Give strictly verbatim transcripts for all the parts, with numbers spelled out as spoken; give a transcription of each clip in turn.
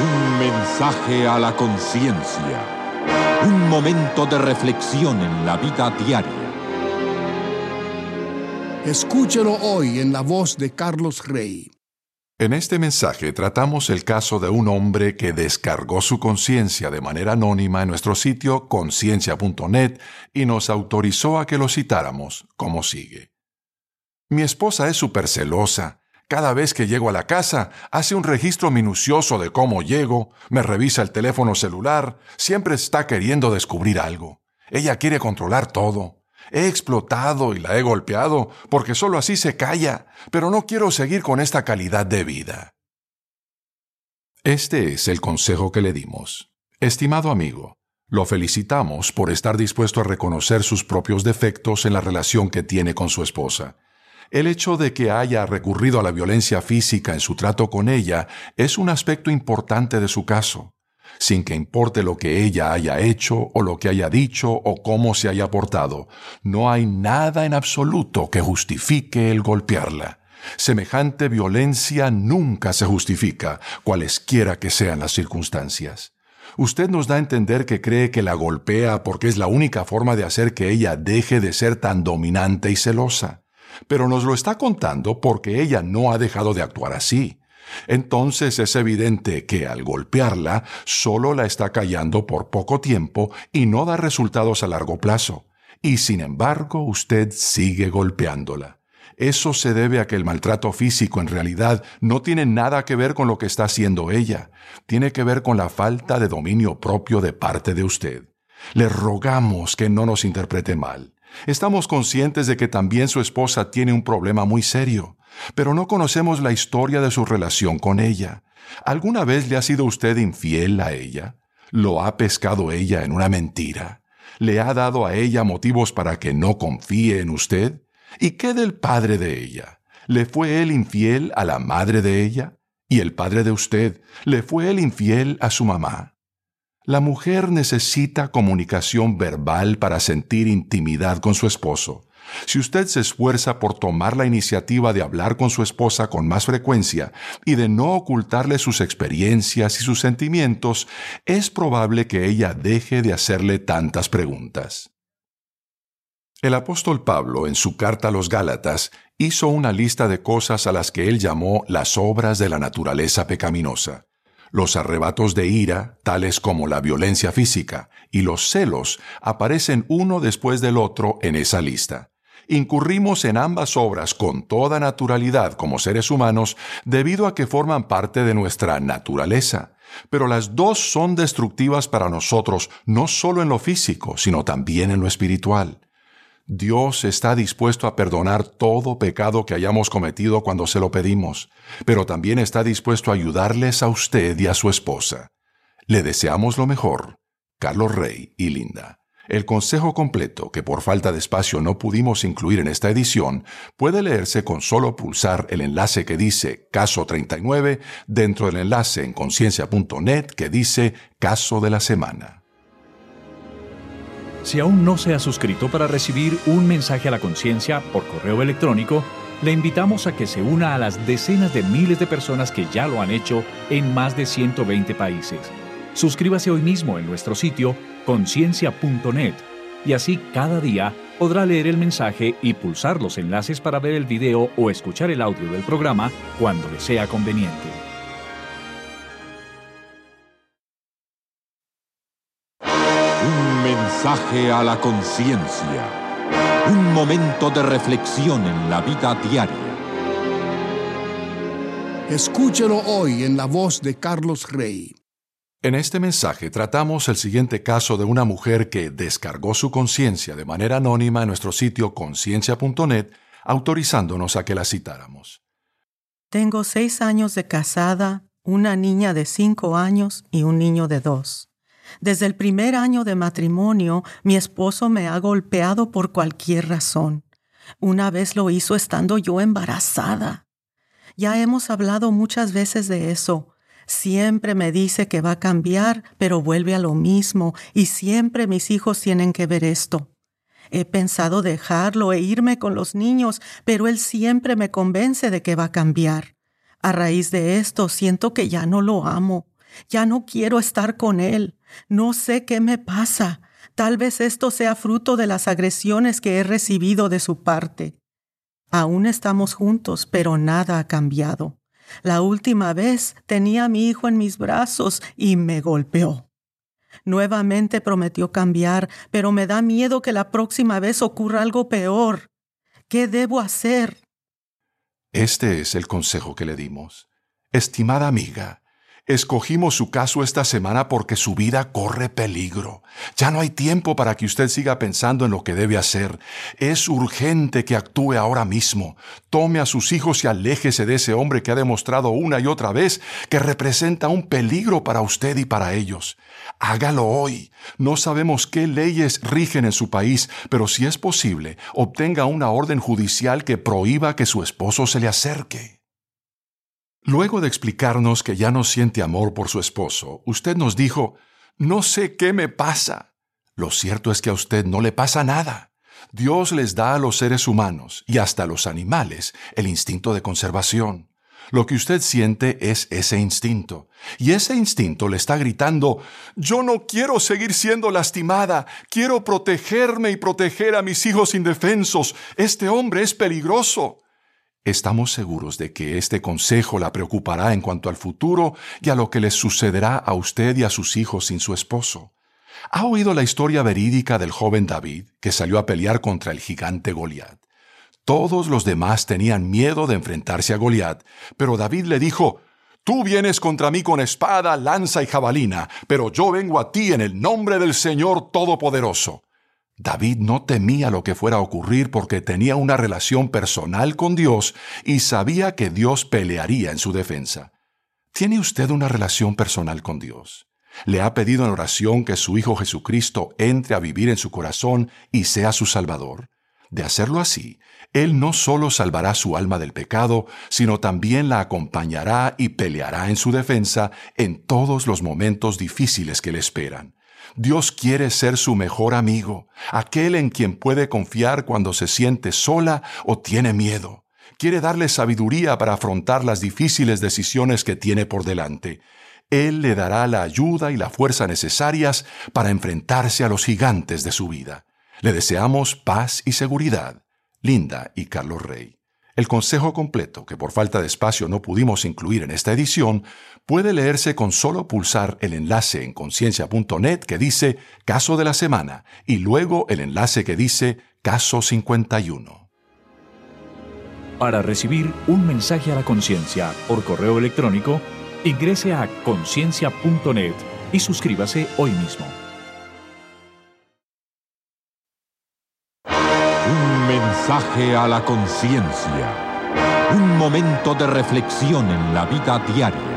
Un mensaje a la conciencia. Un momento de reflexión en la vida diaria. Escúchelo hoy en la voz de Carlos Rey. En este mensaje tratamos el caso de un hombre que descargó su conciencia de manera anónima en nuestro sitio conciencia punto net y nos autorizó a que lo citáramos como sigue. Mi esposa es súper celosa. Cada vez que llego a la casa, hace un registro minucioso de cómo llego, me revisa el teléfono celular, siempre está queriendo descubrir algo. Ella quiere controlar todo. He explotado y la he golpeado porque solo así se calla, pero no quiero seguir con esta calidad de vida. Este es el consejo que le dimos. Estimado amigo, lo felicitamos por estar dispuesto a reconocer sus propios defectos en la relación que tiene con su esposa. El hecho de que haya recurrido a la violencia física en su trato con ella es un aspecto importante de su caso, sin que importe lo que ella haya hecho o lo que haya dicho o cómo se haya portado. No hay nada en absoluto que justifique el golpearla. Semejante violencia nunca se justifica, cualesquiera que sean las circunstancias. Usted nos da a entender que cree que la golpea porque es la única forma de hacer que ella deje de ser tan dominante y celosa. Pero nos lo está contando porque ella no ha dejado de actuar así. Entonces es evidente que al golpearla solo la está callando por poco tiempo y no da resultados a largo plazo. Y sin embargo usted sigue golpeándola. Eso se debe a que el maltrato físico en realidad no tiene nada que ver con lo que está haciendo ella. Tiene que ver con la falta de dominio propio de parte de usted. Le rogamos que no nos interprete mal. Estamos conscientes de que también su esposa tiene un problema muy serio, pero no conocemos la historia de su relación con ella. ¿Alguna vez le ha sido usted infiel a ella? ¿Lo ha pescado ella en una mentira? ¿Le ha dado a ella motivos para que no confíe en usted? ¿Y qué del padre de ella? ¿Le fue él infiel a la madre de ella? ¿Y el padre de usted? ¿Le fue él infiel a su mamá? La mujer necesita comunicación verbal para sentir intimidad con su esposo. Si usted se esfuerza por tomar la iniciativa de hablar con su esposa con más frecuencia y de no ocultarle sus experiencias y sus sentimientos, es probable que ella deje de hacerle tantas preguntas. El apóstol Pablo, en su carta a los Gálatas, hizo una lista de cosas a las que él llamó las obras de la naturaleza pecaminosa. Los arrebatos de ira, tales como la violencia física, y los celos aparecen uno después del otro en esa lista. Incurrimos en ambas obras con toda naturalidad como seres humanos debido a que forman parte de nuestra naturaleza. Pero las dos son destructivas para nosotros no solo en lo físico, sino también en lo espiritual. Dios está dispuesto a perdonar todo pecado que hayamos cometido cuando se lo pedimos, pero también está dispuesto a ayudarles a usted y a su esposa. Le deseamos lo mejor, Carlos Rey y Linda. El consejo completo, que por falta de espacio no pudimos incluir en esta edición, puede leerse con solo pulsar el enlace que dice Caso treinta y nueve dentro del enlace en conciencia punto net que dice Caso de la Semana. Si aún no se ha suscrito para recibir un mensaje a la conciencia por correo electrónico, le invitamos a que se una a las decenas de miles de personas que ya lo han hecho en más de ciento veinte países. Suscríbase hoy mismo en nuestro sitio conciencia punto net y así cada día podrá leer el mensaje y pulsar los enlaces para ver el video o escuchar el audio del programa cuando le sea conveniente. Mensaje a la conciencia. Un momento de reflexión en la vida diaria. Escúchelo hoy en la voz de Carlos Rey. En este mensaje tratamos el siguiente caso de una mujer que descargó su conciencia de manera anónima en nuestro sitio conciencia punto net, autorizándonos a que la citáramos. Tengo seis años de casada, una niña de cinco años y un niño de dos. Desde el primer año de matrimonio, mi esposo me ha golpeado por cualquier razón. Una vez lo hizo estando yo embarazada. Ya hemos hablado muchas veces de eso. Siempre me dice que va a cambiar, pero vuelve a lo mismo, y siempre mis hijos tienen que ver esto. He pensado dejarlo e irme con los niños, pero él siempre me convence de que va a cambiar. A raíz de esto, siento que ya no lo amo. Ya no quiero estar con él. No sé qué me pasa. Tal vez esto sea fruto de las agresiones que he recibido de su parte. Aún estamos juntos, pero nada ha cambiado. La última vez tenía a mi hijo en mis brazos y me golpeó. Nuevamente prometió cambiar, pero me da miedo que la próxima vez ocurra algo peor. ¿Qué debo hacer? Este es el consejo que le dimos. Estimada amiga, escogimos su caso esta semana porque su vida corre peligro. Ya no hay tiempo para que usted siga pensando en lo que debe hacer. Es urgente que actúe ahora mismo. Tome a sus hijos y aléjese de ese hombre que ha demostrado una y otra vez que representa un peligro para usted y para ellos. Hágalo hoy. No sabemos qué leyes rigen en su país, pero si es posible, obtenga una orden judicial que prohíba que su esposo se le acerque. Luego de explicarnos que ya no siente amor por su esposo, usted nos dijo, no sé qué me pasa. Lo cierto es que a usted no le pasa nada. Dios les da a los seres humanos y hasta a los animales el instinto de conservación. Lo que usted siente es ese instinto. Y ese instinto le está gritando, yo no quiero seguir siendo lastimada, quiero protegerme y proteger a mis hijos indefensos. Este hombre es peligroso. Estamos seguros de que este consejo la preocupará en cuanto al futuro y a lo que les sucederá a usted y a sus hijos sin su esposo. ¿Ha oído la historia verídica del joven David que salió a pelear contra el gigante Goliat? Todos los demás tenían miedo de enfrentarse a Goliat, pero David le dijo, tú vienes contra mí con espada, lanza y jabalina, pero yo vengo a ti en el nombre del Señor Todopoderoso. David no temía lo que fuera a ocurrir porque tenía una relación personal con Dios y sabía que Dios pelearía en su defensa. ¿Tiene usted una relación personal con Dios? ¿Le ha pedido en oración que su Hijo Jesucristo entre a vivir en su corazón y sea su Salvador? De hacerlo así, Él no solo salvará su alma del pecado, sino también la acompañará y peleará en su defensa en todos los momentos difíciles que le esperan. Dios quiere ser su mejor amigo, aquel en quien puede confiar cuando se siente sola o tiene miedo. Quiere darle sabiduría para afrontar las difíciles decisiones que tiene por delante. Él le dará la ayuda y la fuerza necesarias para enfrentarse a los gigantes de su vida. Le deseamos paz y seguridad. Linda y Carlos Rey. El consejo completo, que por falta de espacio no pudimos incluir en esta edición, puede leerse con solo pulsar el enlace en conciencia punto net que dice Caso de la Semana y luego el enlace que dice Caso cincuenta y uno. Para recibir un mensaje a la conciencia por correo electrónico, ingrese a conciencia punto net y suscríbase hoy mismo. Un mensaje a la conciencia. Un momento de reflexión en la vida diaria.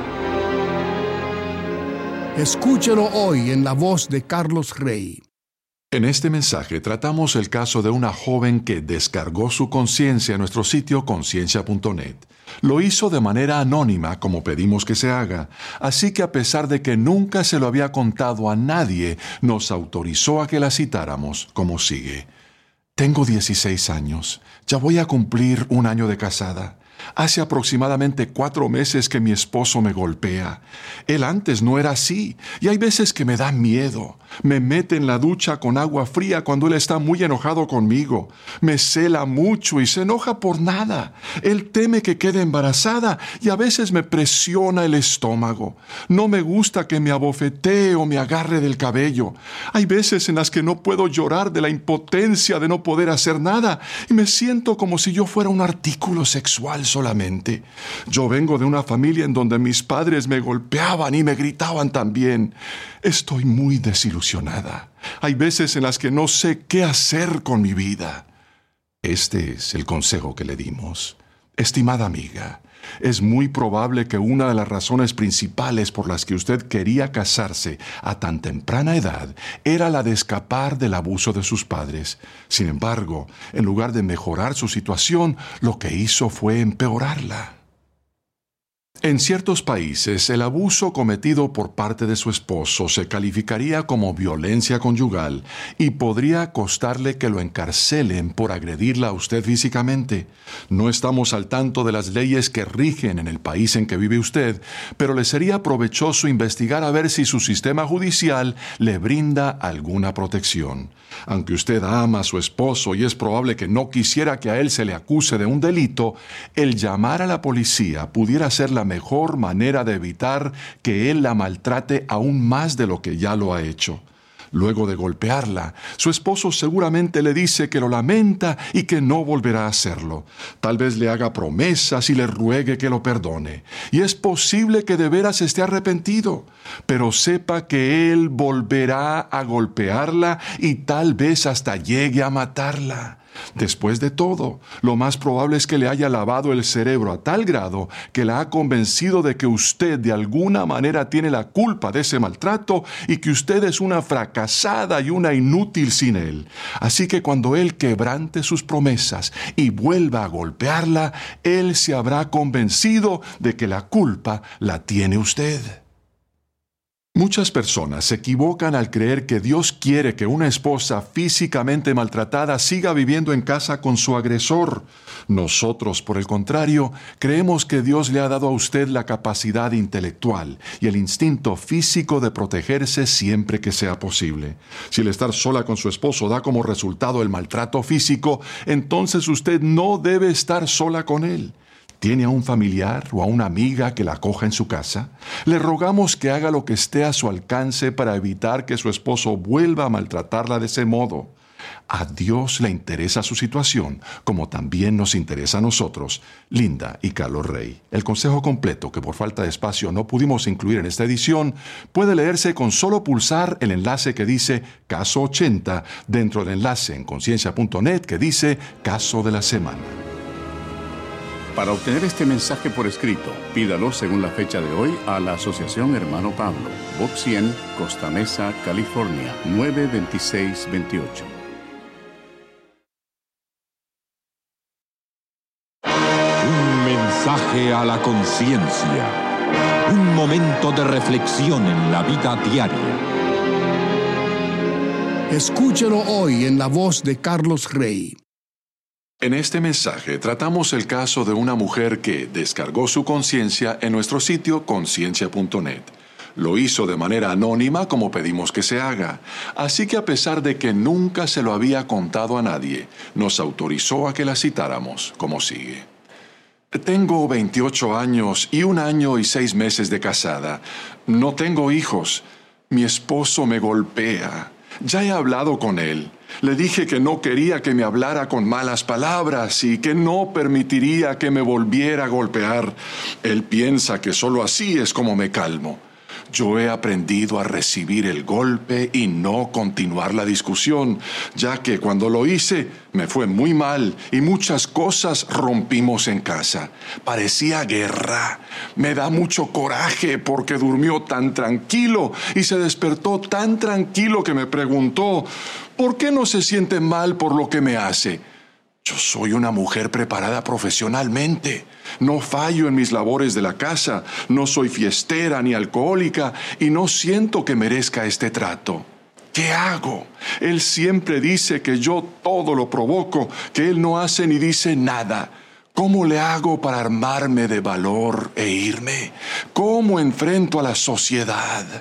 Escúchelo hoy en la voz de Carlos Rey. En este mensaje tratamos el caso de una joven que descargó su conciencia en nuestro sitio conciencia punto net. Lo hizo de manera anónima, como pedimos que se haga, así que a pesar de que nunca se lo había contado a nadie, nos autorizó a que la citáramos como sigue. Tengo dieciséis años. Ya voy a cumplir un año de casada. Hace aproximadamente cuatro meses que mi esposo me golpea. Él antes no era así, y hay veces que me da miedo. Me mete en la ducha con agua fría cuando él está muy enojado conmigo. Me cela mucho y se enoja por nada. Él teme que quede embarazada y a veces me presiona el estómago. No me gusta que me abofetee o me agarre del cabello. Hay veces en las que no puedo llorar de la impotencia de no poder hacer nada y me siento como si yo fuera un artículo sexual solamente. Yo vengo de una familia en donde mis padres me golpeaban y me gritaban también. Estoy muy desilusionada. Hay veces en las que no sé qué hacer con mi vida. Este es el consejo que le dimos. Estimada amiga, es muy probable que una de las razones principales por las que usted quería casarse a tan temprana edad era la de escapar del abuso de sus padres. Sin embargo, en lugar de mejorar su situación, lo que hizo fue empeorarla. En ciertos países, el abuso cometido por parte de su esposo se calificaría como violencia conyugal y podría costarle que lo encarcelen por agredirla a usted físicamente. No estamos al tanto de las leyes que rigen en el país en que vive usted, pero le sería provechoso investigar a ver si su sistema judicial le brinda alguna protección. Aunque usted ama a su esposo y es probable que no quisiera que a él se le acuse de un delito, el llamar a la policía pudiera ser la mejor manera de evitar que él la maltrate aún más de lo que ya lo ha hecho. Luego de golpearla, su esposo seguramente le dice que lo lamenta y que no volverá a hacerlo. Tal vez le haga promesas y le ruegue que lo perdone. Y es posible que de veras esté arrepentido, pero sepa que él volverá a golpearla y tal vez hasta llegue a matarla. Después de todo, lo más probable es que le haya lavado el cerebro a tal grado que la ha convencido de que usted de alguna manera tiene la culpa de ese maltrato y que usted es una fracasada y una inútil sin él. Así que cuando él quebrante sus promesas y vuelva a golpearla, él se habrá convencido de que la culpa la tiene usted. Muchas personas se equivocan al creer que Dios quiere que una esposa físicamente maltratada siga viviendo en casa con su agresor. Nosotros, por el contrario, creemos que Dios le ha dado a usted la capacidad intelectual y el instinto físico de protegerse siempre que sea posible. Si el estar sola con su esposo da como resultado el maltrato físico, entonces usted no debe estar sola con él. ¿Tiene a un familiar o a una amiga que la acoja en su casa? Le rogamos que haga lo que esté a su alcance para evitar que su esposo vuelva a maltratarla de ese modo. A Dios le interesa su situación, como también nos interesa a nosotros, Linda y Carlos Rey. El consejo completo, que por falta de espacio no pudimos incluir en esta edición, puede leerse con solo pulsar el enlace que dice Caso ochenta dentro del enlace en conciencia punto net que dice Caso de la Semana. Para obtener este mensaje por escrito, pídalo según la fecha de hoy a la Asociación Hermano Pablo, Box cien, Costa Mesa, California, nueve dos seis dos ocho. Un mensaje a la conciencia. Un momento de reflexión en la vida diaria. Escúchelo hoy en la voz de Carlos Rey. En este mensaje tratamos el caso de una mujer que descargó su conciencia en nuestro sitio conciencia punto net. Lo hizo de manera anónima como pedimos que se haga, así que a pesar de que nunca se lo había contado a nadie, nos autorizó a que la citáramos como sigue. Tengo veintiocho años y un año y seis meses de casada. No tengo hijos. Mi esposo me golpea. Ya he hablado con él. Le dije que no quería que me hablara con malas palabras y que no permitiría que me volviera a golpear. Él piensa que solo así es como me calmo. Yo he aprendido a recibir el golpe y no continuar la discusión, ya que cuando lo hice me fue muy mal y muchas cosas rompimos en casa. Parecía guerra. Me da mucho coraje porque durmió tan tranquilo y se despertó tan tranquilo que me preguntó, ¿por qué no se siente mal por lo que me hace? Yo soy una mujer preparada profesionalmente. No fallo en mis labores de la casa, no soy fiestera ni alcohólica y no siento que merezca este trato. ¿Qué hago? Él siempre dice que yo todo lo provoco, que él no hace ni dice nada. ¿Cómo le hago para armarme de valor e irme? ¿Cómo enfrento a la sociedad?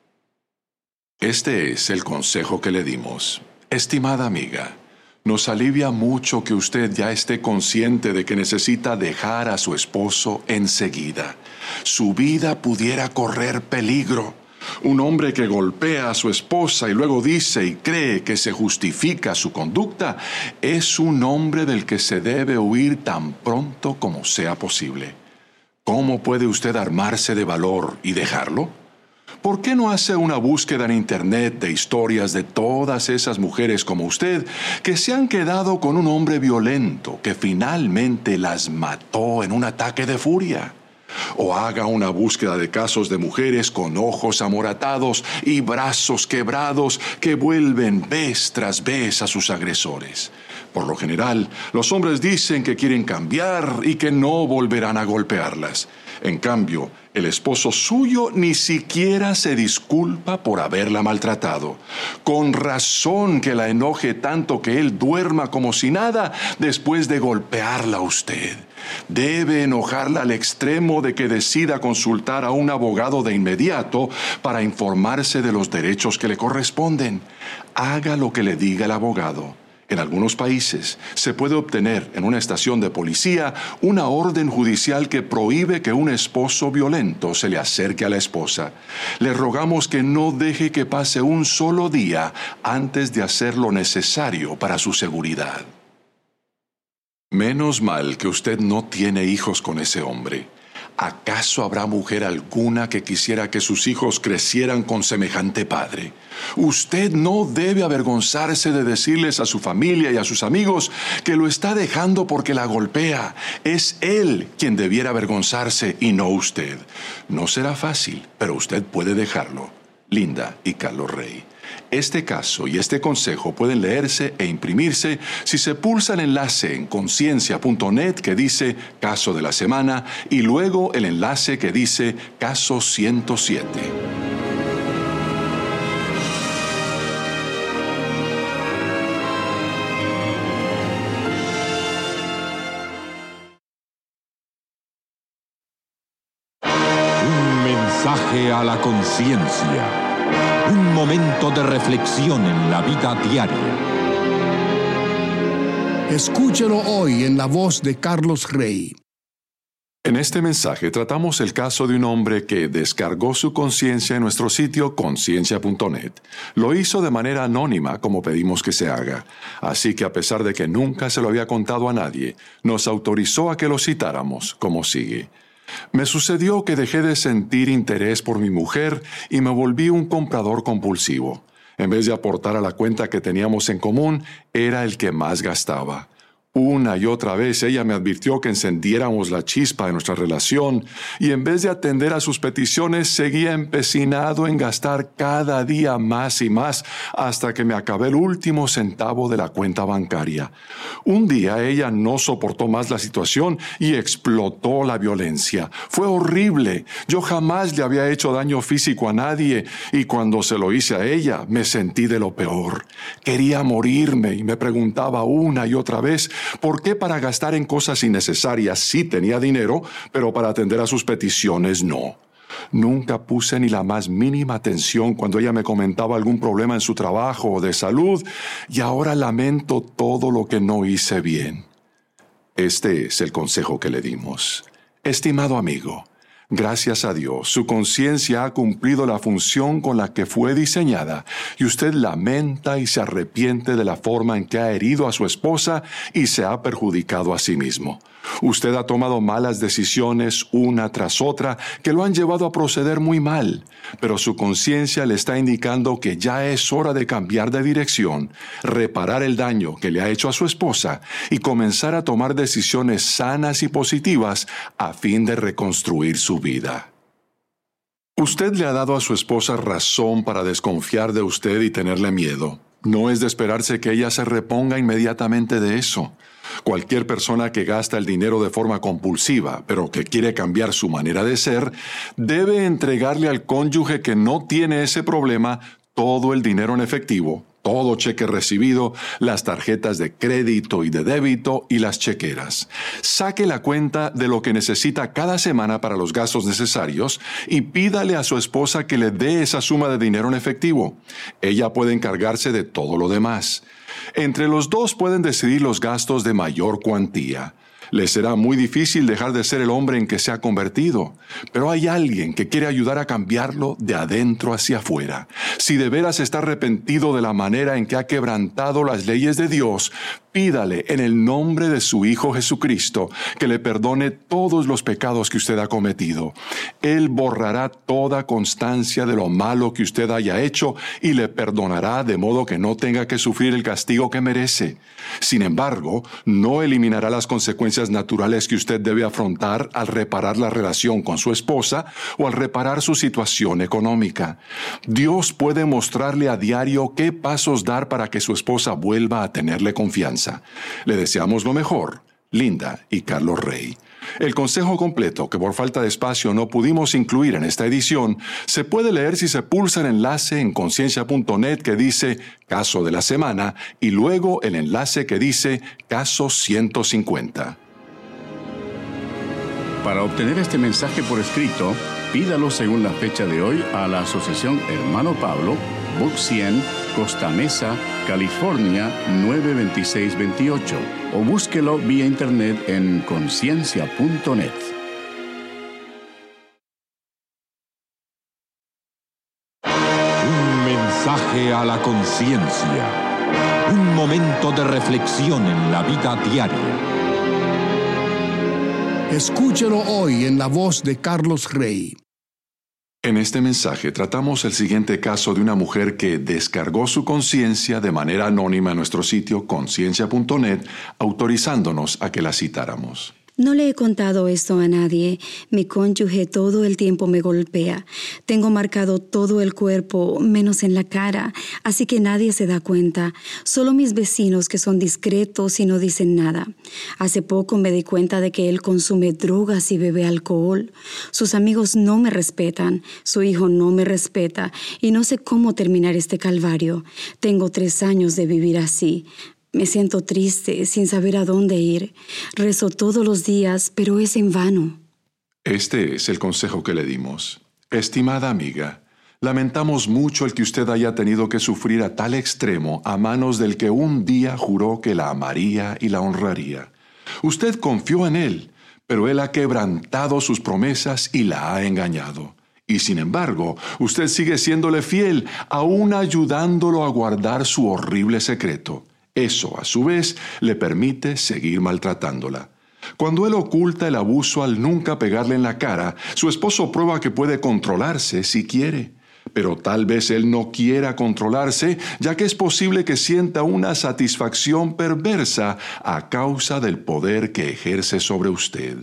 Este es el consejo que le dimos. Estimada amiga, nos alivia mucho que usted ya esté consciente de que necesita dejar a su esposo enseguida. Su vida pudiera correr peligro. Un hombre que golpea a su esposa y luego dice y cree que se justifica su conducta es un hombre del que se debe huir tan pronto como sea posible. ¿Cómo puede usted armarse de valor y dejarlo? ¿Por qué no hace una búsqueda en Internet de historias de todas esas mujeres como usted que se han quedado con un hombre violento que finalmente las mató en un ataque de furia? O haga una búsqueda de casos de mujeres con ojos amoratados y brazos quebrados que vuelven vez tras vez a sus agresores. Por lo general, los hombres dicen que quieren cambiar y que no volverán a golpearlas. En cambio, el esposo suyo ni siquiera se disculpa por haberla maltratado. Con razón que la enoje tanto que él duerma como si nada después de golpearla a usted. Debe enojarla al extremo de que decida consultar a un abogado de inmediato para informarse de los derechos que le corresponden. Haga lo que le diga el abogado. En algunos países se puede obtener en una estación de policía una orden judicial que prohíbe que un esposo violento se le acerque a la esposa. Le rogamos que no deje que pase un solo día antes de hacer lo necesario para su seguridad. Menos mal que usted no tiene hijos con ese hombre. ¿Acaso habrá mujer alguna que quisiera que sus hijos crecieran con semejante padre? Usted no debe avergonzarse de decirles a su familia y a sus amigos que lo está dejando porque la golpea. Es él quien debiera avergonzarse y no usted. No será fácil, pero usted puede dejarlo. Linda y Carlos Rey. Este caso y este consejo pueden leerse e imprimirse si se pulsa el enlace en conciencia punto net que dice Caso de la Semana y luego el enlace que dice Caso ciento siete. Un mensaje a la conciencia. Un momento de reflexión en la vida diaria. Escúchelo hoy en la voz de Carlos Rey. En este mensaje tratamos el caso de un hombre que descargó su conciencia en nuestro sitio conciencia punto net. Lo hizo de manera anónima, como pedimos que se haga. Así que a pesar de que nunca se lo había contado a nadie, nos autorizó a que lo citáramos, como sigue. Me sucedió que dejé de sentir interés por mi mujer y me volví un comprador compulsivo. En vez de aportar a la cuenta que teníamos en común, era el que más gastaba. Una y otra vez ella me advirtió que encendiéramos la chispa de nuestra relación y en vez de atender a sus peticiones seguía empecinado en gastar cada día más y más hasta que me acabé el último centavo de la cuenta bancaria. Un día ella no soportó más la situación y explotó la violencia. Fue horrible. Yo jamás le había hecho daño físico a nadie y cuando se lo hice a ella me sentí de lo peor. Quería morirme y me preguntaba una y otra vez ¿por qué para gastar en cosas innecesarias sí tenía dinero, pero para atender a sus peticiones no? Nunca puse ni la más mínima atención cuando ella me comentaba algún problema en su trabajo o de salud, y ahora lamento todo lo que no hice bien. Este es el consejo que le dimos. Estimado amigo, gracias a Dios, su conciencia ha cumplido la función con la que fue diseñada y usted lamenta y se arrepiente de la forma en que ha herido a su esposa y se ha perjudicado a sí mismo. Usted ha tomado malas decisiones una tras otra que lo han llevado a proceder muy mal, pero su conciencia le está indicando que ya es hora de cambiar de dirección, reparar el daño que le ha hecho a su esposa y comenzar a tomar decisiones sanas y positivas a fin de reconstruir su vida. Usted le ha dado a su esposa razón para desconfiar de usted y tenerle miedo. No es de esperarse que ella se reponga inmediatamente de eso. Cualquier persona que gasta el dinero de forma compulsiva, pero que quiere cambiar su manera de ser, debe entregarle al cónyuge que no tiene ese problema todo el dinero en efectivo, todo cheque recibido, las tarjetas de crédito y de débito y las chequeras. Saque la cuenta de lo que necesita cada semana para los gastos necesarios y pídale a su esposa que le dé esa suma de dinero en efectivo. Ella puede encargarse de todo lo demás. Entre los dos pueden decidir los gastos de mayor cuantía. Les será muy difícil dejar de ser el hombre en que se ha convertido, pero hay alguien que quiere ayudar a cambiarlo de adentro hacia afuera. Si de veras está arrepentido de la manera en que ha quebrantado las leyes de Dios, pídale en el nombre de su Hijo Jesucristo que le perdone todos los pecados que usted ha cometido. Él borrará toda constancia de lo malo que usted haya hecho y le perdonará de modo que no tenga que sufrir el castigo que merece. Sin embargo, no eliminará las consecuencias naturales que usted debe afrontar al reparar la relación con su esposa o al reparar su situación económica. Dios puede mostrarle a diario qué pasos dar para que su esposa vuelva a tenerle confianza. Le deseamos lo mejor, Linda y Carlos Rey. El consejo completo, que por falta de espacio no pudimos incluir en esta edición, se puede leer si se pulsa el enlace en conciencia punto net que dice Caso de la Semana y luego el enlace que dice Caso ciento cincuenta. Para obtener este mensaje por escrito, pídalo según la fecha de hoy a la Asociación Hermano Pablo, Box cien, Costa Mesa, California nueve dos seis dos ocho, o búsquelo vía internet en conciencia punto net. Un mensaje a la conciencia. Un momento de reflexión en la vida diaria. Escúchelo hoy en la voz de Carlos Rey. En este mensaje tratamos el siguiente caso de una mujer que descargó su conciencia de manera anónima en nuestro sitio conciencia punto net, autorizándonos a que la citáramos. No le he contado esto a nadie. Mi cónyuge todo el tiempo me golpea. Tengo marcado todo el cuerpo, menos en la cara, así que nadie se da cuenta. Solo mis vecinos que son discretos y no dicen nada. Hace poco me di cuenta de que él consume drogas y bebe alcohol. Sus amigos no me respetan, su hijo no me respeta y no sé cómo terminar este calvario. Tengo tres años de vivir así. Me siento triste, sin saber a dónde ir. Rezo todos los días, pero es en vano. Este es el consejo que le dimos. Estimada amiga, lamentamos mucho el que usted haya tenido que sufrir a tal extremo a manos del que un día juró que la amaría y la honraría. Usted confió en él, pero él ha quebrantado sus promesas y la ha engañado. Y sin embargo, usted sigue siéndole fiel, aún ayudándolo a guardar su horrible secreto. Eso, a su vez, le permite seguir maltratándola. Cuando él oculta el abuso al nunca pegarle en la cara, su esposo prueba que puede controlarse si quiere. Pero tal vez él no quiera controlarse, ya que es posible que sienta una satisfacción perversa a causa del poder que ejerce sobre usted.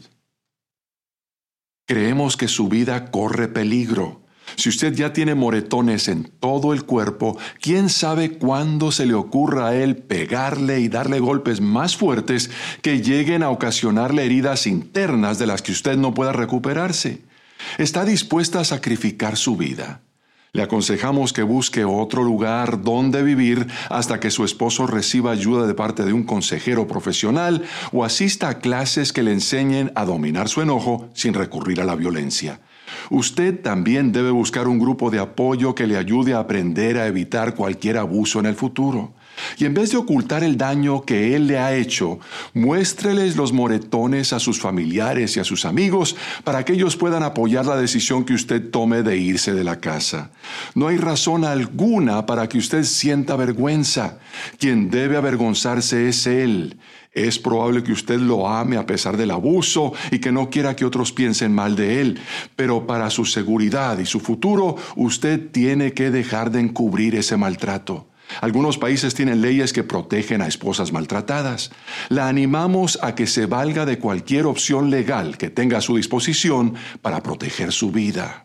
Creemos que su vida corre peligro. Si usted ya tiene moretones en todo el cuerpo, ¿quién sabe cuándo se le ocurra a él pegarle y darle golpes más fuertes que lleguen a ocasionarle heridas internas de las que usted no pueda recuperarse? ¿Está dispuesta a sacrificar su vida? Le aconsejamos que busque otro lugar donde vivir hasta que su esposo reciba ayuda de parte de un consejero profesional o asista a clases que le enseñen a dominar su enojo sin recurrir a la violencia. Usted también debe buscar un grupo de apoyo que le ayude a aprender a evitar cualquier abuso en el futuro. Y en vez de ocultar el daño que él le ha hecho, muéstreles los moretones a sus familiares y a sus amigos para que ellos puedan apoyar la decisión que usted tome de irse de la casa. No hay razón alguna para que usted sienta vergüenza. Quien debe avergonzarse es él. Es probable que usted lo ame a pesar del abuso y que no quiera que otros piensen mal de él, pero para su seguridad y su futuro, usted tiene que dejar de encubrir ese maltrato. Algunos países tienen leyes que protegen a esposas maltratadas. La animamos a que se valga de cualquier opción legal que tenga a su disposición para proteger su vida.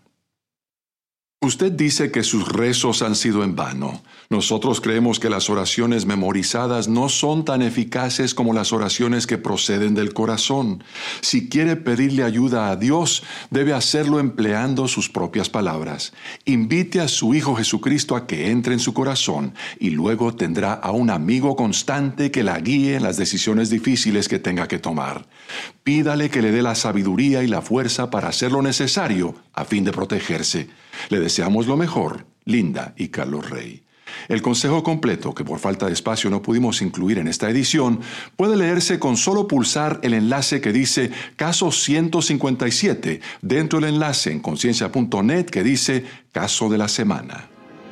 Usted dice que sus rezos han sido en vano. Nosotros creemos que las oraciones memorizadas no son tan eficaces como las oraciones que proceden del corazón. Si quiere pedirle ayuda a Dios, debe hacerlo empleando sus propias palabras. Invite a su Hijo Jesucristo a que entre en su corazón y luego tendrá a un amigo constante que la guíe en las decisiones difíciles que tenga que tomar. Pídale que le dé la sabiduría y la fuerza para hacer lo necesario a fin de protegerse. Le deseamos lo mejor, Linda y Carlos Rey. El consejo completo, que por falta de espacio no pudimos incluir en esta edición, puede leerse con solo pulsar el enlace que dice Caso ciento cincuenta y siete dentro del enlace en conciencia punto net que dice Caso de la Semana.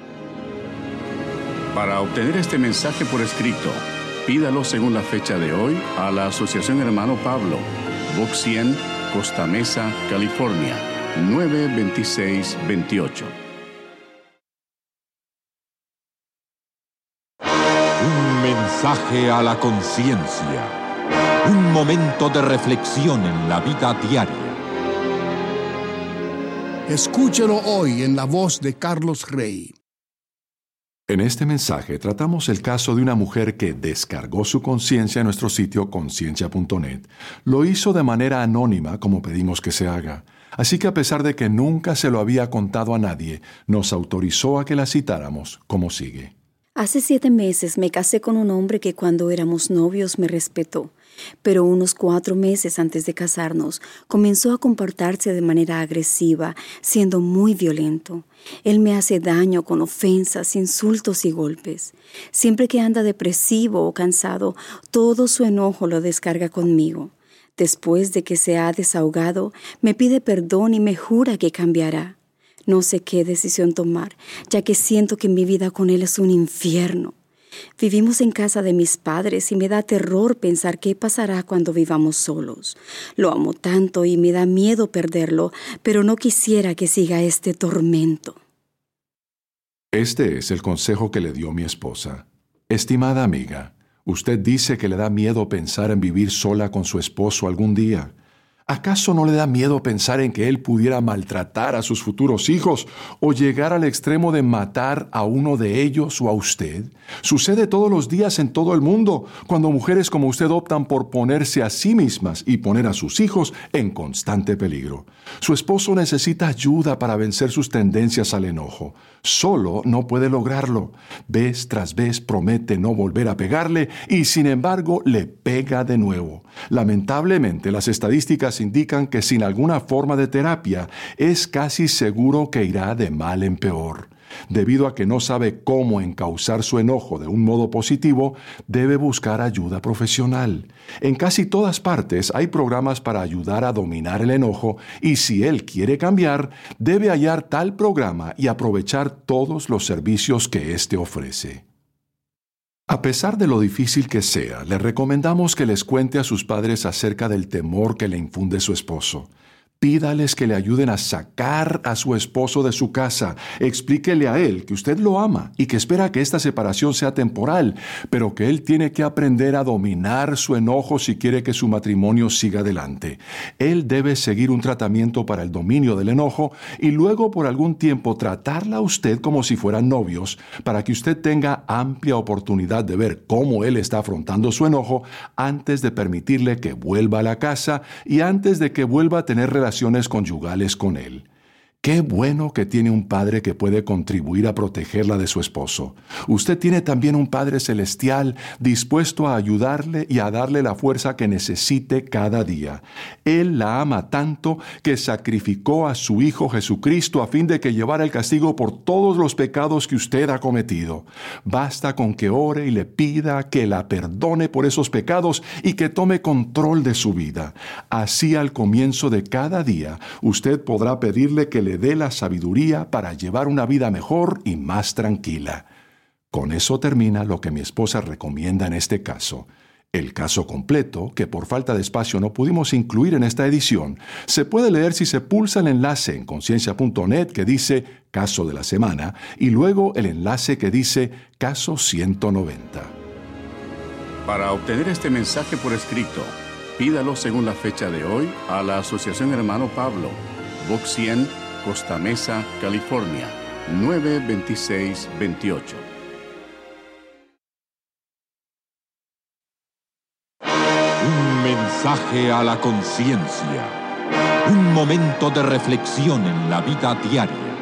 Para obtener este mensaje por escrito, pídalo según la fecha de hoy a la Asociación Hermano Pablo, Box cien, Costa Mesa, California, nueve dos seis dos ocho. Un mensaje a la conciencia. Un momento de reflexión en la vida diaria. Escúchelo hoy en la voz de Carlos Rey. En este mensaje tratamos el caso de una mujer que descargó su conciencia en nuestro sitio conciencia punto net. Lo hizo de manera anónima, como pedimos que se haga. Así que a pesar de que nunca se lo había contado a nadie, nos autorizó a que la citáramos como sigue. Hace siete meses me casé con un hombre que cuando éramos novios me respetó, pero unos cuatro meses antes de casarnos comenzó a comportarse de manera agresiva, siendo muy violento. Él me hace daño con ofensas, insultos y golpes. Siempre que anda depresivo o cansado, todo su enojo lo descarga conmigo. Después de que se ha desahogado, me pide perdón y me jura que cambiará. No sé qué decisión tomar, ya que siento que mi vida con él es un infierno. Vivimos en casa de mis padres y me da terror pensar qué pasará cuando vivamos solos. Lo amo tanto y me da miedo perderlo, pero no quisiera que siga este tormento. Este es el consejo que le dio mi esposa. Estimada amiga, usted dice que le da miedo pensar en vivir sola con su esposo algún día. ¿Acaso no le da miedo pensar en que él pudiera maltratar a sus futuros hijos o llegar al extremo de matar a uno de ellos o a usted? Sucede todos los días en todo el mundo, cuando mujeres como usted optan por ponerse a sí mismas y poner a sus hijos en constante peligro. Su esposo necesita ayuda para vencer sus tendencias al enojo. Solo no puede lograrlo. Vez tras vez promete no volver a pegarle y sin embargo le pega de nuevo. Lamentablemente, las estadísticas indican que sin alguna forma de terapia es casi seguro que irá de mal en peor. Debido a que no sabe cómo encauzar su enojo de un modo positivo, debe buscar ayuda profesional. En casi todas partes hay programas para ayudar a dominar el enojo y si él quiere cambiar, debe hallar tal programa y aprovechar todos los servicios que éste ofrece. A pesar de lo difícil que sea, le recomendamos que les cuente a sus padres acerca del temor que le infunde su esposo. Pídales que le ayuden a sacar a su esposo de su casa. Explíquele a él que usted lo ama y que espera que esta separación sea temporal, pero que él tiene que aprender a dominar su enojo si quiere que su matrimonio siga adelante. Él debe seguir un tratamiento para el dominio del enojo y luego por algún tiempo tratarla a usted como si fueran novios, para que usted tenga amplia oportunidad de ver cómo él está afrontando su enojo antes de permitirle que vuelva a la casa y antes de que vuelva a tener relaciones conyugales con él. Qué bueno que tiene un padre que puede contribuir a protegerla de su esposo. Usted tiene también un Padre Celestial dispuesto a ayudarle y a darle la fuerza que necesite cada día. Él la ama tanto que sacrificó a su Hijo Jesucristo a fin de que llevara el castigo por todos los pecados que usted ha cometido. Basta con que ore y le pida que la perdone por esos pecados y que tome control de su vida. Así al comienzo de cada día, usted podrá pedirle que le dé la sabiduría para llevar una vida mejor y más tranquila. Con eso termina lo que mi esposa recomienda en este caso. El caso completo, que por falta de espacio no pudimos incluir en esta edición, se puede leer si se pulsa el enlace en conciencia punto net que dice Caso de la Semana y luego el enlace que dice Caso ciento noventa. Para obtener este mensaje por escrito, pídalo según la fecha de hoy a la Asociación Hermano Pablo, Box cien, Costa Mesa, California, nueve veintiséis veintiocho. Un mensaje a la conciencia. Un momento de reflexión en la vida diaria.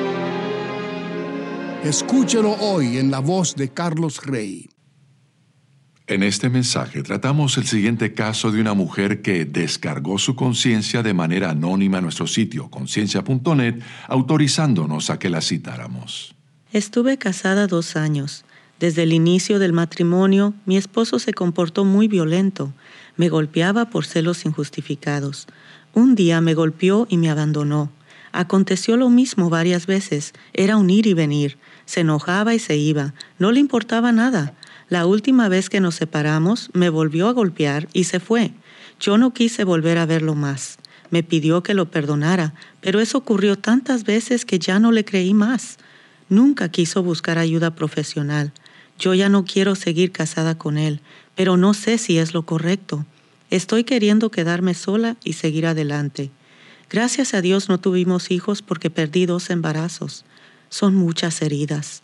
Escúchelo hoy en la voz de Carlos Rey. En este mensaje tratamos el siguiente caso de una mujer que descargó su conciencia de manera anónima en nuestro sitio conciencia punto net, autorizándonos a que la citáramos. Estuve casada dos años. Desde el inicio del matrimonio, mi esposo se comportó muy violento. Me golpeaba por celos injustificados. Un día me golpeó y me abandonó. Aconteció lo mismo varias veces. Era un ir y venir. Se enojaba y se iba. No le importaba nada. La última vez que nos separamos, me volvió a golpear y se fue. Yo no quise volver a verlo más. Me pidió que lo perdonara, pero eso ocurrió tantas veces que ya no le creí más. Nunca quiso buscar ayuda profesional. Yo ya no quiero seguir casada con él, pero no sé si es lo correcto. Estoy queriendo quedarme sola y seguir adelante. Gracias a Dios no tuvimos hijos porque perdí dos embarazos. Son muchas heridas.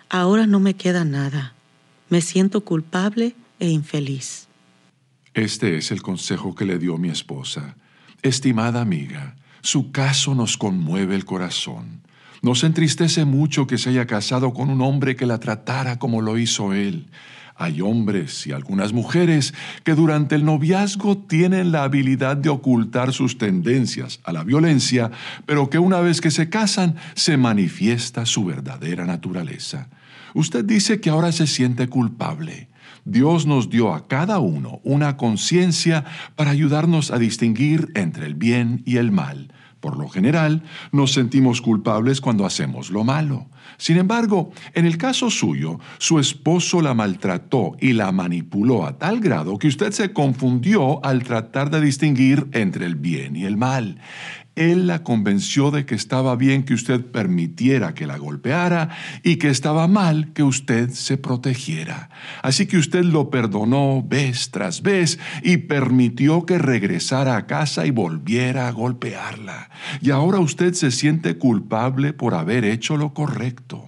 Ahora no me queda nada. Me siento culpable e infeliz. Este es el consejo que le dio mi esposa. Estimada amiga, su caso nos conmueve el corazón. Nos entristece mucho que se haya casado con un hombre que la tratara como lo hizo él. Hay hombres y algunas mujeres que durante el noviazgo tienen la habilidad de ocultar sus tendencias a la violencia, pero que una vez que se casan se manifiesta su verdadera naturaleza. Usted dice que ahora se siente culpable. Dios nos dio a cada uno una conciencia para ayudarnos a distinguir entre el bien y el mal. Por lo general, nos sentimos culpables cuando hacemos lo malo. Sin embargo, en el caso suyo, su esposo la maltrató y la manipuló a tal grado que usted se confundió al tratar de distinguir entre el bien y el mal. Él la convenció de que estaba bien que usted permitiera que la golpeara y que estaba mal que usted se protegiera. Así que usted lo perdonó vez tras vez y permitió que regresara a casa y volviera a golpearla. Y ahora usted se siente culpable por haber hecho lo correcto.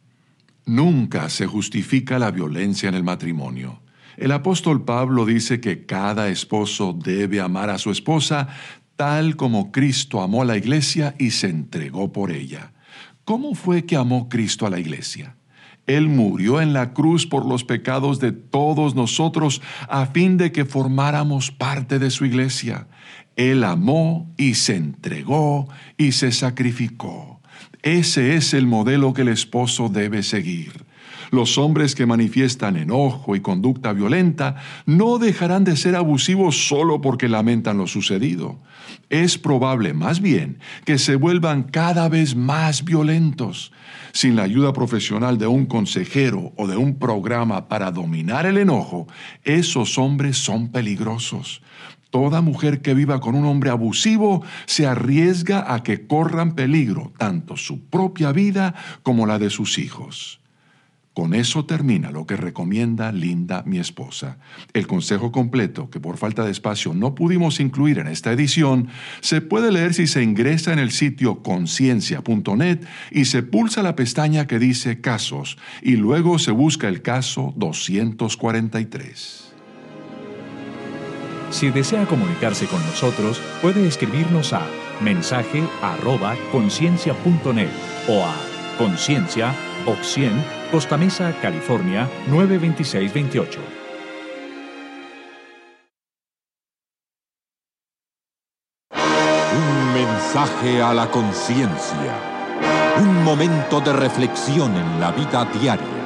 Nunca se justifica la violencia en el matrimonio. El apóstol Pablo dice que cada esposo debe amar a su esposa tal como Cristo amó a la iglesia y se entregó por ella. ¿Cómo fue que amó Cristo a la iglesia? Él murió en la cruz por los pecados de todos nosotros a fin de que formáramos parte de su iglesia. Él amó y se entregó y se sacrificó. Ese es el modelo que el esposo debe seguir. Los hombres que manifiestan enojo y conducta violenta no dejarán de ser abusivos solo porque lamentan lo sucedido. Es probable, más bien, que se vuelvan cada vez más violentos. Sin la ayuda profesional de un consejero o de un programa para dominar el enojo, esos hombres son peligrosos. Toda mujer que viva con un hombre abusivo se arriesga a que corran peligro tanto su propia vida como la de sus hijos. Con eso termina lo que recomienda Linda, mi esposa. El consejo completo, que por falta de espacio no pudimos incluir en esta edición, se puede leer si se ingresa en el sitio conciencia punto net y se pulsa la pestaña que dice Casos y luego se busca el caso doscientos cuarenta y tres. Si desea comunicarse con nosotros, puede escribirnos a mensaje arroba conciencia punto net o a Conciencia, Box cien, Costa Mesa, California, nueve dos seis dos ocho. Un mensaje a la conciencia. Un momento de reflexión en la vida diaria.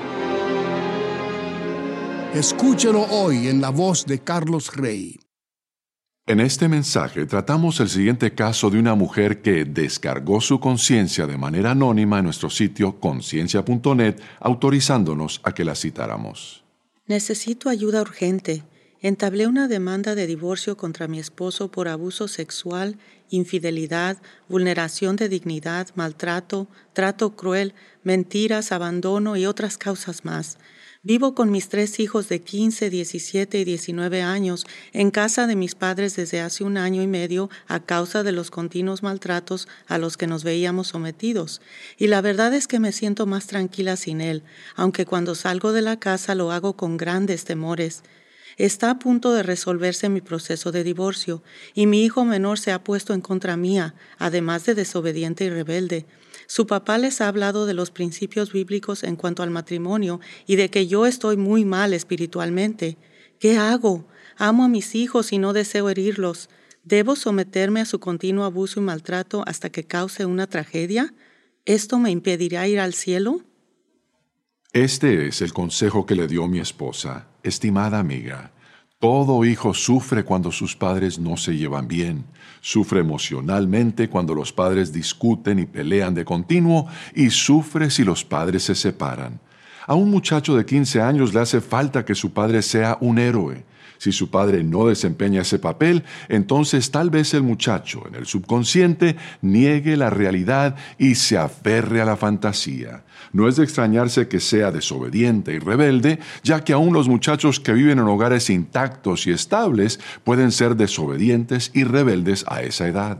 Escúchelo hoy en la voz de Carlos Rey. En este mensaje tratamos el siguiente caso de una mujer que descargó su conciencia de manera anónima en nuestro sitio conciencia punto net, autorizándonos a que la citáramos. Necesito ayuda urgente. Entablé una demanda de divorcio contra mi esposo por abuso sexual, infidelidad, vulneración de dignidad, maltrato, trato cruel, mentiras, abandono y otras causas más. Vivo con mis tres hijos de quince, diecisiete y diecinueve años en casa de mis padres desde hace un año y medio a causa de los continuos maltratos a los que nos veíamos sometidos. Y la verdad es que me siento más tranquila sin él, aunque cuando salgo de la casa lo hago con grandes temores. Está a punto de resolverse mi proceso de divorcio y mi hijo menor se ha puesto en contra mía, además de desobediente y rebelde. Su papá les ha hablado de los principios bíblicos en cuanto al matrimonio y de que yo estoy muy mal espiritualmente. ¿Qué hago? Amo a mis hijos y no deseo herirlos. ¿Debo someterme a su continuo abuso y maltrato hasta que cause una tragedia? ¿Esto me impedirá ir al cielo? Este es el consejo que le dio mi esposa. Estimada amiga, todo hijo sufre cuando sus padres no se llevan bien. Sufre emocionalmente cuando los padres discuten y pelean de continuo y sufre si los padres se separan. A un muchacho de quince años le hace falta que su padre sea un héroe. Si su padre no desempeña ese papel, entonces tal vez el muchacho, en el subconsciente, niegue la realidad y se aferre a la fantasía. No es de extrañarse que sea desobediente y rebelde, ya que aún los muchachos que viven en hogares intactos y estables pueden ser desobedientes y rebeldes a esa edad.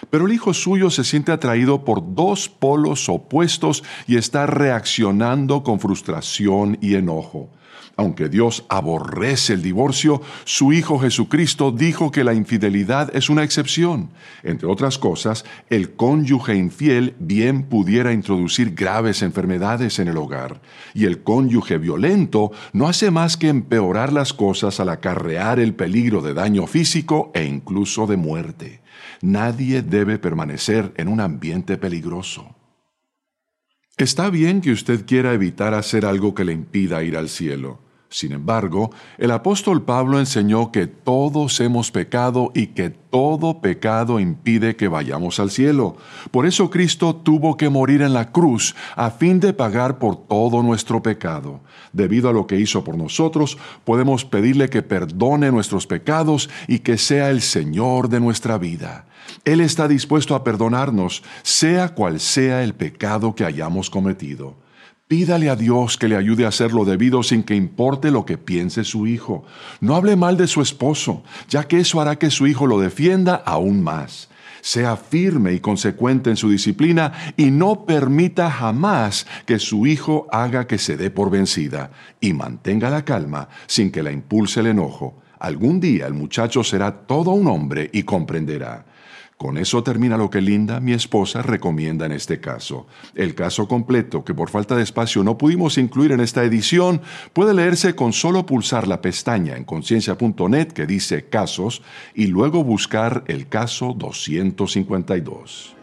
Pero el hijo suyo se siente atraído por dos polos opuestos y está reaccionando con frustración y enojo. Aunque Dios aborrece el divorcio, su Hijo Jesucristo dijo que la infidelidad es una excepción. Entre otras cosas, el cónyuge infiel bien pudiera introducir graves enfermedades en el hogar, y el cónyuge violento no hace más que empeorar las cosas al acarrear el peligro de daño físico e incluso de muerte. Nadie debe permanecer en un ambiente peligroso. Está bien que usted quiera evitar hacer algo que le impida ir al cielo. Sin embargo, el apóstol Pablo enseñó que todos hemos pecado y que todo pecado impide que vayamos al cielo. Por eso Cristo tuvo que morir en la cruz a fin de pagar por todo nuestro pecado. Debido a lo que hizo por nosotros, podemos pedirle que perdone nuestros pecados y que sea el Señor de nuestra vida. Él está dispuesto a perdonarnos, sea cual sea el pecado que hayamos cometido. Pídale a Dios que le ayude a hacer lo debido sin que importe lo que piense su hijo. No hable mal de su esposo, ya que eso hará que su hijo lo defienda aún más. Sea firme y consecuente en su disciplina y no permita jamás que su hijo haga que se dé por vencida. Y mantenga la calma sin que la impulse el enojo. Algún día el muchacho será todo un hombre y comprenderá. Con eso termina lo que Linda, mi esposa, recomienda en este caso. El caso completo, que por falta de espacio no pudimos incluir en esta edición, puede leerse con solo pulsar la pestaña en conciencia punto net que dice Casos y luego buscar el caso doscientos cincuenta y dos.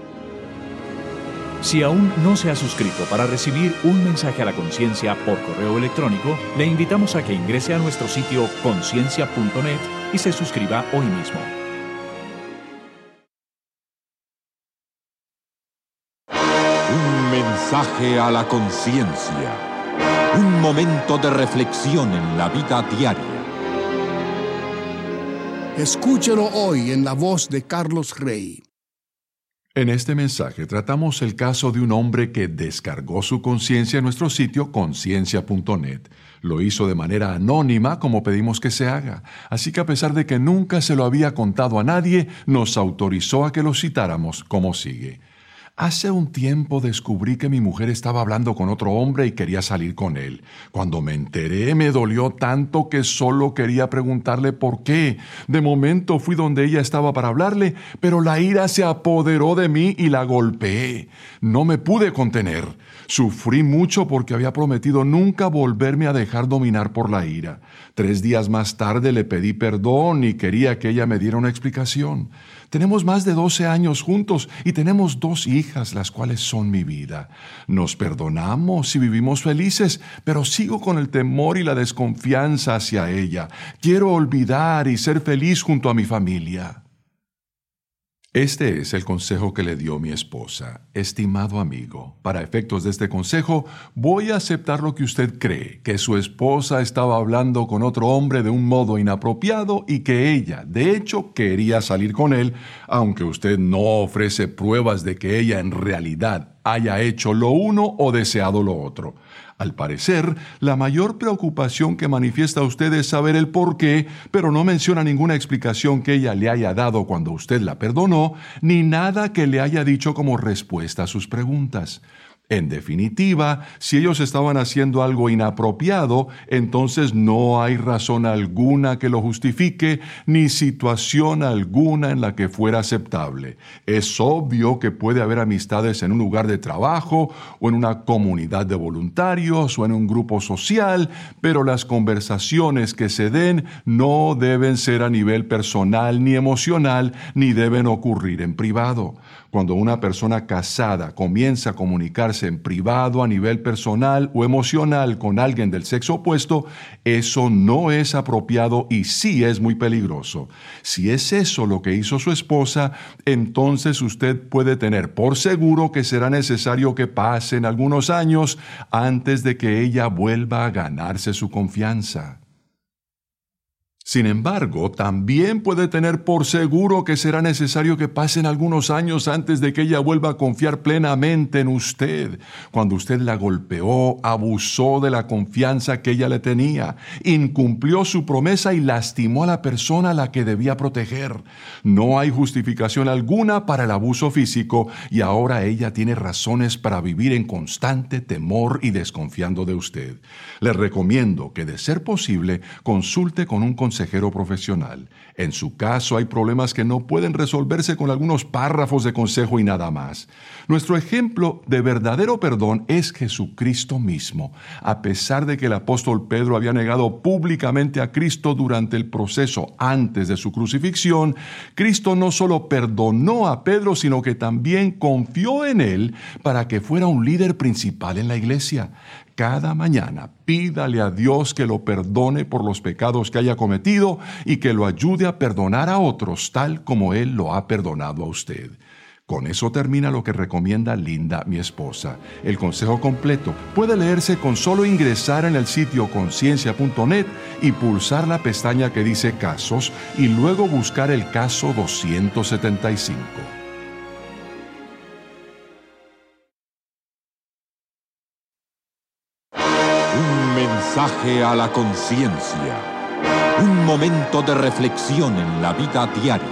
Si aún no se ha suscrito para recibir un mensaje a la conciencia por correo electrónico, le invitamos a que ingrese a nuestro sitio conciencia punto net y se suscriba hoy mismo. Mensaje a la conciencia. Un momento de reflexión en la vida diaria. Escúchelo hoy en la voz de Carlos Rey. En este mensaje tratamos el caso de un hombre que descargó su conciencia en nuestro sitio conciencia punto net. Lo hizo de manera anónima como pedimos que se haga, así que a pesar de que nunca se lo había contado a nadie, nos autorizó a que lo citáramos como sigue. Hace un tiempo descubrí que mi mujer estaba hablando con otro hombre y quería salir con él. Cuando me enteré me dolió tanto que solo quería preguntarle por qué. De momento fui donde ella estaba para hablarle, pero la ira se apoderó de mí y la golpeé. No me pude contener. Sufrí mucho porque había prometido nunca volverme a dejar dominar por la ira. Tres días más tarde le pedí perdón y quería que ella me diera una explicación. Tenemos más de doce años juntos y tenemos dos hijas, las cuales son mi vida. Nos perdonamos y vivimos felices, pero sigo con el temor y la desconfianza hacia ella. Quiero olvidar y ser feliz junto a mi familia. Este es el consejo que le dio mi esposa. Estimado amigo, para efectos de este consejo, voy a aceptar lo que usted cree, que su esposa estaba hablando con otro hombre de un modo inapropiado y que ella, de hecho, quería salir con él, aunque usted no ofrece pruebas de que ella en realidad haya hecho lo uno o deseado lo otro. Al parecer, la mayor preocupación que manifiesta usted es saber el por qué, pero no menciona ninguna explicación que ella le haya dado cuando usted la perdonó, ni nada que le haya dicho como respuesta a sus preguntas. En definitiva, si ellos estaban haciendo algo inapropiado, entonces no hay razón alguna que lo justifique, ni situación alguna en la que fuera aceptable. Es obvio que puede haber amistades en un lugar de trabajo, o en una comunidad de voluntarios, o en un grupo social, pero las conversaciones que se den no deben ser a nivel personal ni emocional, ni deben ocurrir en privado. Cuando una persona casada comienza a comunicarse en privado a nivel personal o emocional con alguien del sexo opuesto, eso no es apropiado y sí es muy peligroso. Si es eso lo que hizo su esposa, entonces usted puede tener por seguro que será necesario que pasen algunos años antes de que ella vuelva a ganarse su confianza. Sin embargo, también puede tener por seguro que será necesario que pasen algunos años antes de que ella vuelva a confiar plenamente en usted. Cuando usted la golpeó, abusó de la confianza que ella le tenía, incumplió su promesa y lastimó a la persona a la que debía proteger. No hay justificación alguna para el abuso físico y ahora ella tiene razones para vivir en constante temor y desconfiando de usted. Le recomiendo que, de ser posible, consulte con un consejero consejero profesional. En su caso, hay problemas que no pueden resolverse con algunos párrafos de consejo y nada más. Nuestro ejemplo de verdadero perdón es Jesucristo mismo. A pesar de que el apóstol Pedro había negado públicamente a Cristo durante el proceso antes de su crucifixión, Cristo no solo perdonó a Pedro, sino que también confió en él para que fuera un líder principal en la iglesia. Cada mañana pídale a Dios que lo perdone por los pecados que haya cometido y que lo ayude a perdonar a otros tal como Él lo ha perdonado a usted. Con eso termina lo que recomienda Linda, mi esposa. El consejo completo puede leerse con solo ingresar en el sitio conciencia punto net y pulsar la pestaña que dice Casos y luego buscar el caso doscientos setenta y cinco. Mensaje a la conciencia. Un momento de reflexión en la vida diaria.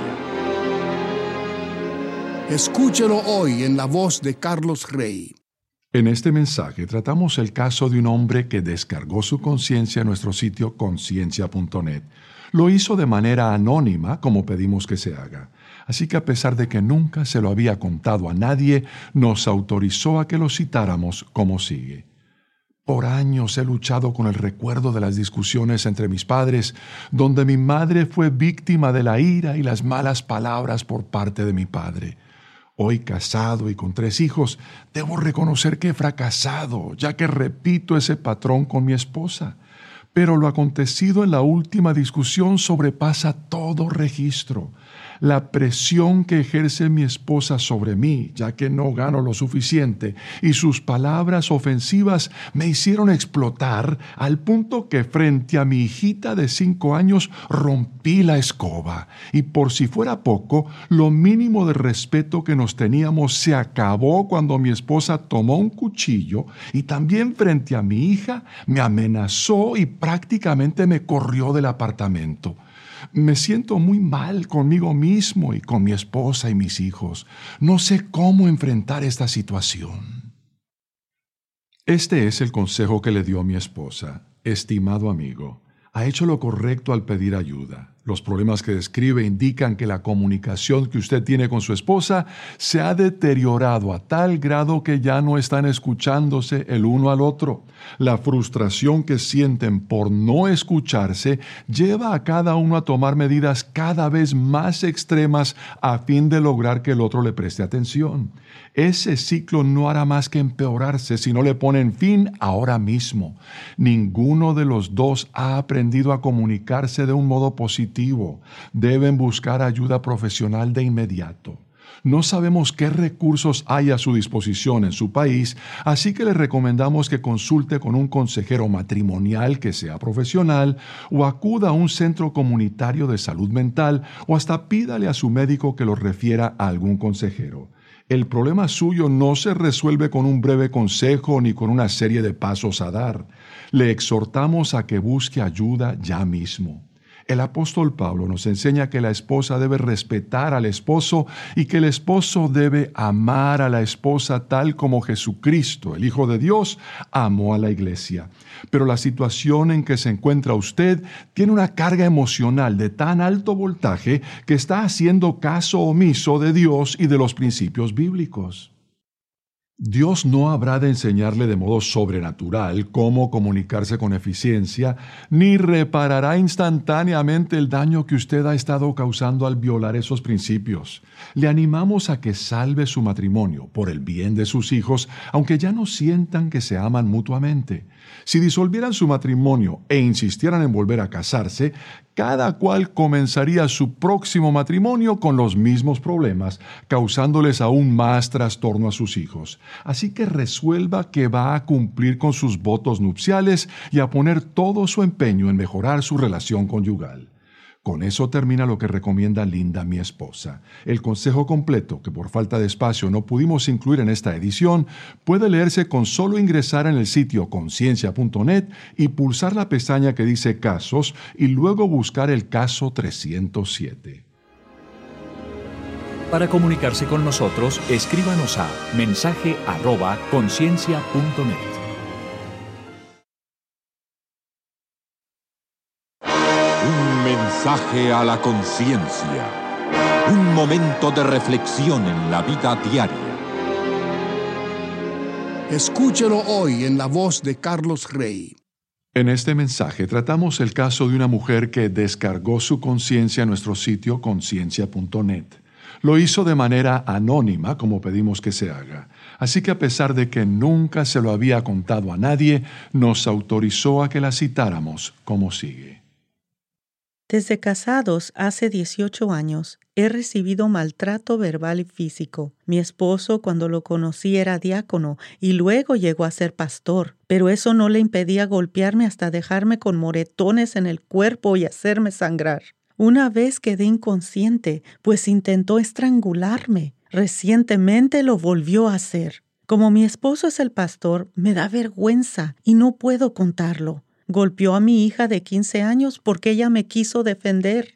Escúchelo hoy en la voz de Carlos Rey. En este mensaje tratamos el caso de un hombre que descargó su conciencia en nuestro sitio conciencia punto net. Lo hizo de manera anónima, como pedimos que se haga. Así que a pesar de que nunca se lo había contado a nadie, nos autorizó a que lo citáramos como sigue. Por años he luchado con el recuerdo de las discusiones entre mis padres, donde mi madre fue víctima de la ira y las malas palabras por parte de mi padre. Hoy casado y con tres hijos, debo reconocer que he fracasado, ya que repito ese patrón con mi esposa. Pero lo acontecido en la última discusión sobrepasa todo registro. La presión que ejerce mi esposa sobre mí, ya que no gano lo suficiente, y sus palabras ofensivas me hicieron explotar al punto que frente a mi hijita de cinco años rompí la escoba. Y por si fuera poco, lo mínimo de respeto que nos teníamos se acabó cuando mi esposa tomó un cuchillo y también frente a mi hija me amenazó y prácticamente me corrió del apartamento. Me siento muy mal conmigo mismo y con mi esposa y mis hijos. No sé cómo enfrentar esta situación. Este es el consejo que le dio mi esposa. Estimado amigo, ha hecho lo correcto al pedir ayuda. Los problemas que describe indican que la comunicación que usted tiene con su esposa se ha deteriorado a tal grado que ya no están escuchándose el uno al otro. La frustración que sienten por no escucharse lleva a cada uno a tomar medidas cada vez más extremas a fin de lograr que el otro le preste atención. Ese ciclo no hará más que empeorarse si no le ponen fin ahora mismo. Ninguno de los dos ha aprendido a comunicarse de un modo positivo. Deben buscar ayuda profesional de inmediato. No sabemos qué recursos hay a su disposición en su país, así que le recomendamos que consulte con un consejero matrimonial que sea profesional o acuda a un centro comunitario de salud mental o hasta pídale a su médico que lo refiera a algún consejero. El problema suyo no se resuelve con un breve consejo ni con una serie de pasos a dar. Le exhortamos a que busque ayuda ya mismo. El apóstol Pablo nos enseña que la esposa debe respetar al esposo y que el esposo debe amar a la esposa tal como Jesucristo, el Hijo de Dios, amó a la iglesia. Pero la situación en que se encuentra usted tiene una carga emocional de tan alto voltaje que está haciendo caso omiso de Dios y de los principios bíblicos. Dios no habrá de enseñarle de modo sobrenatural cómo comunicarse con eficiencia, ni reparará instantáneamente el daño que usted ha estado causando al violar esos principios. Le animamos a que salve su matrimonio por el bien de sus hijos, aunque ya no sientan que se aman mutuamente. Si disolvieran su matrimonio e insistieran en volver a casarse, cada cual comenzaría su próximo matrimonio con los mismos problemas, causándoles aún más trastorno a sus hijos. Así que resuelva que va a cumplir con sus votos nupciales y a poner todo su empeño en mejorar su relación conyugal. Con eso termina lo que recomienda Linda, mi esposa. El consejo completo, que por falta de espacio no pudimos incluir en esta edición, puede leerse con solo ingresar en el sitio conciencia punto net y pulsar la pestaña que dice Casos y luego buscar el caso trescientos siete. Para comunicarse con nosotros, escríbanos a mensaje arroba conciencia punto net. Un mensaje a la conciencia. Un momento de reflexión en la vida diaria. Escúchelo hoy en la voz de Carlos Rey. En este mensaje tratamos el caso de una mujer que descargó su conciencia en nuestro sitio conciencia punto net. Lo hizo de manera anónima, como pedimos que se haga. Así que a pesar de que nunca se lo había contado a nadie, nos autorizó a que la citáramos como sigue. Desde casados hace dieciocho años, he recibido maltrato verbal y físico. Mi esposo, cuando lo conocí, era diácono y luego llegó a ser pastor, pero eso no le impedía golpearme hasta dejarme con moretones en el cuerpo y hacerme sangrar. Una vez quedé inconsciente, pues intentó estrangularme. Recientemente lo volvió a hacer. Como mi esposo es el pastor, me da vergüenza y no puedo contarlo. Golpeó a mi hija de quince años porque ella me quiso defender.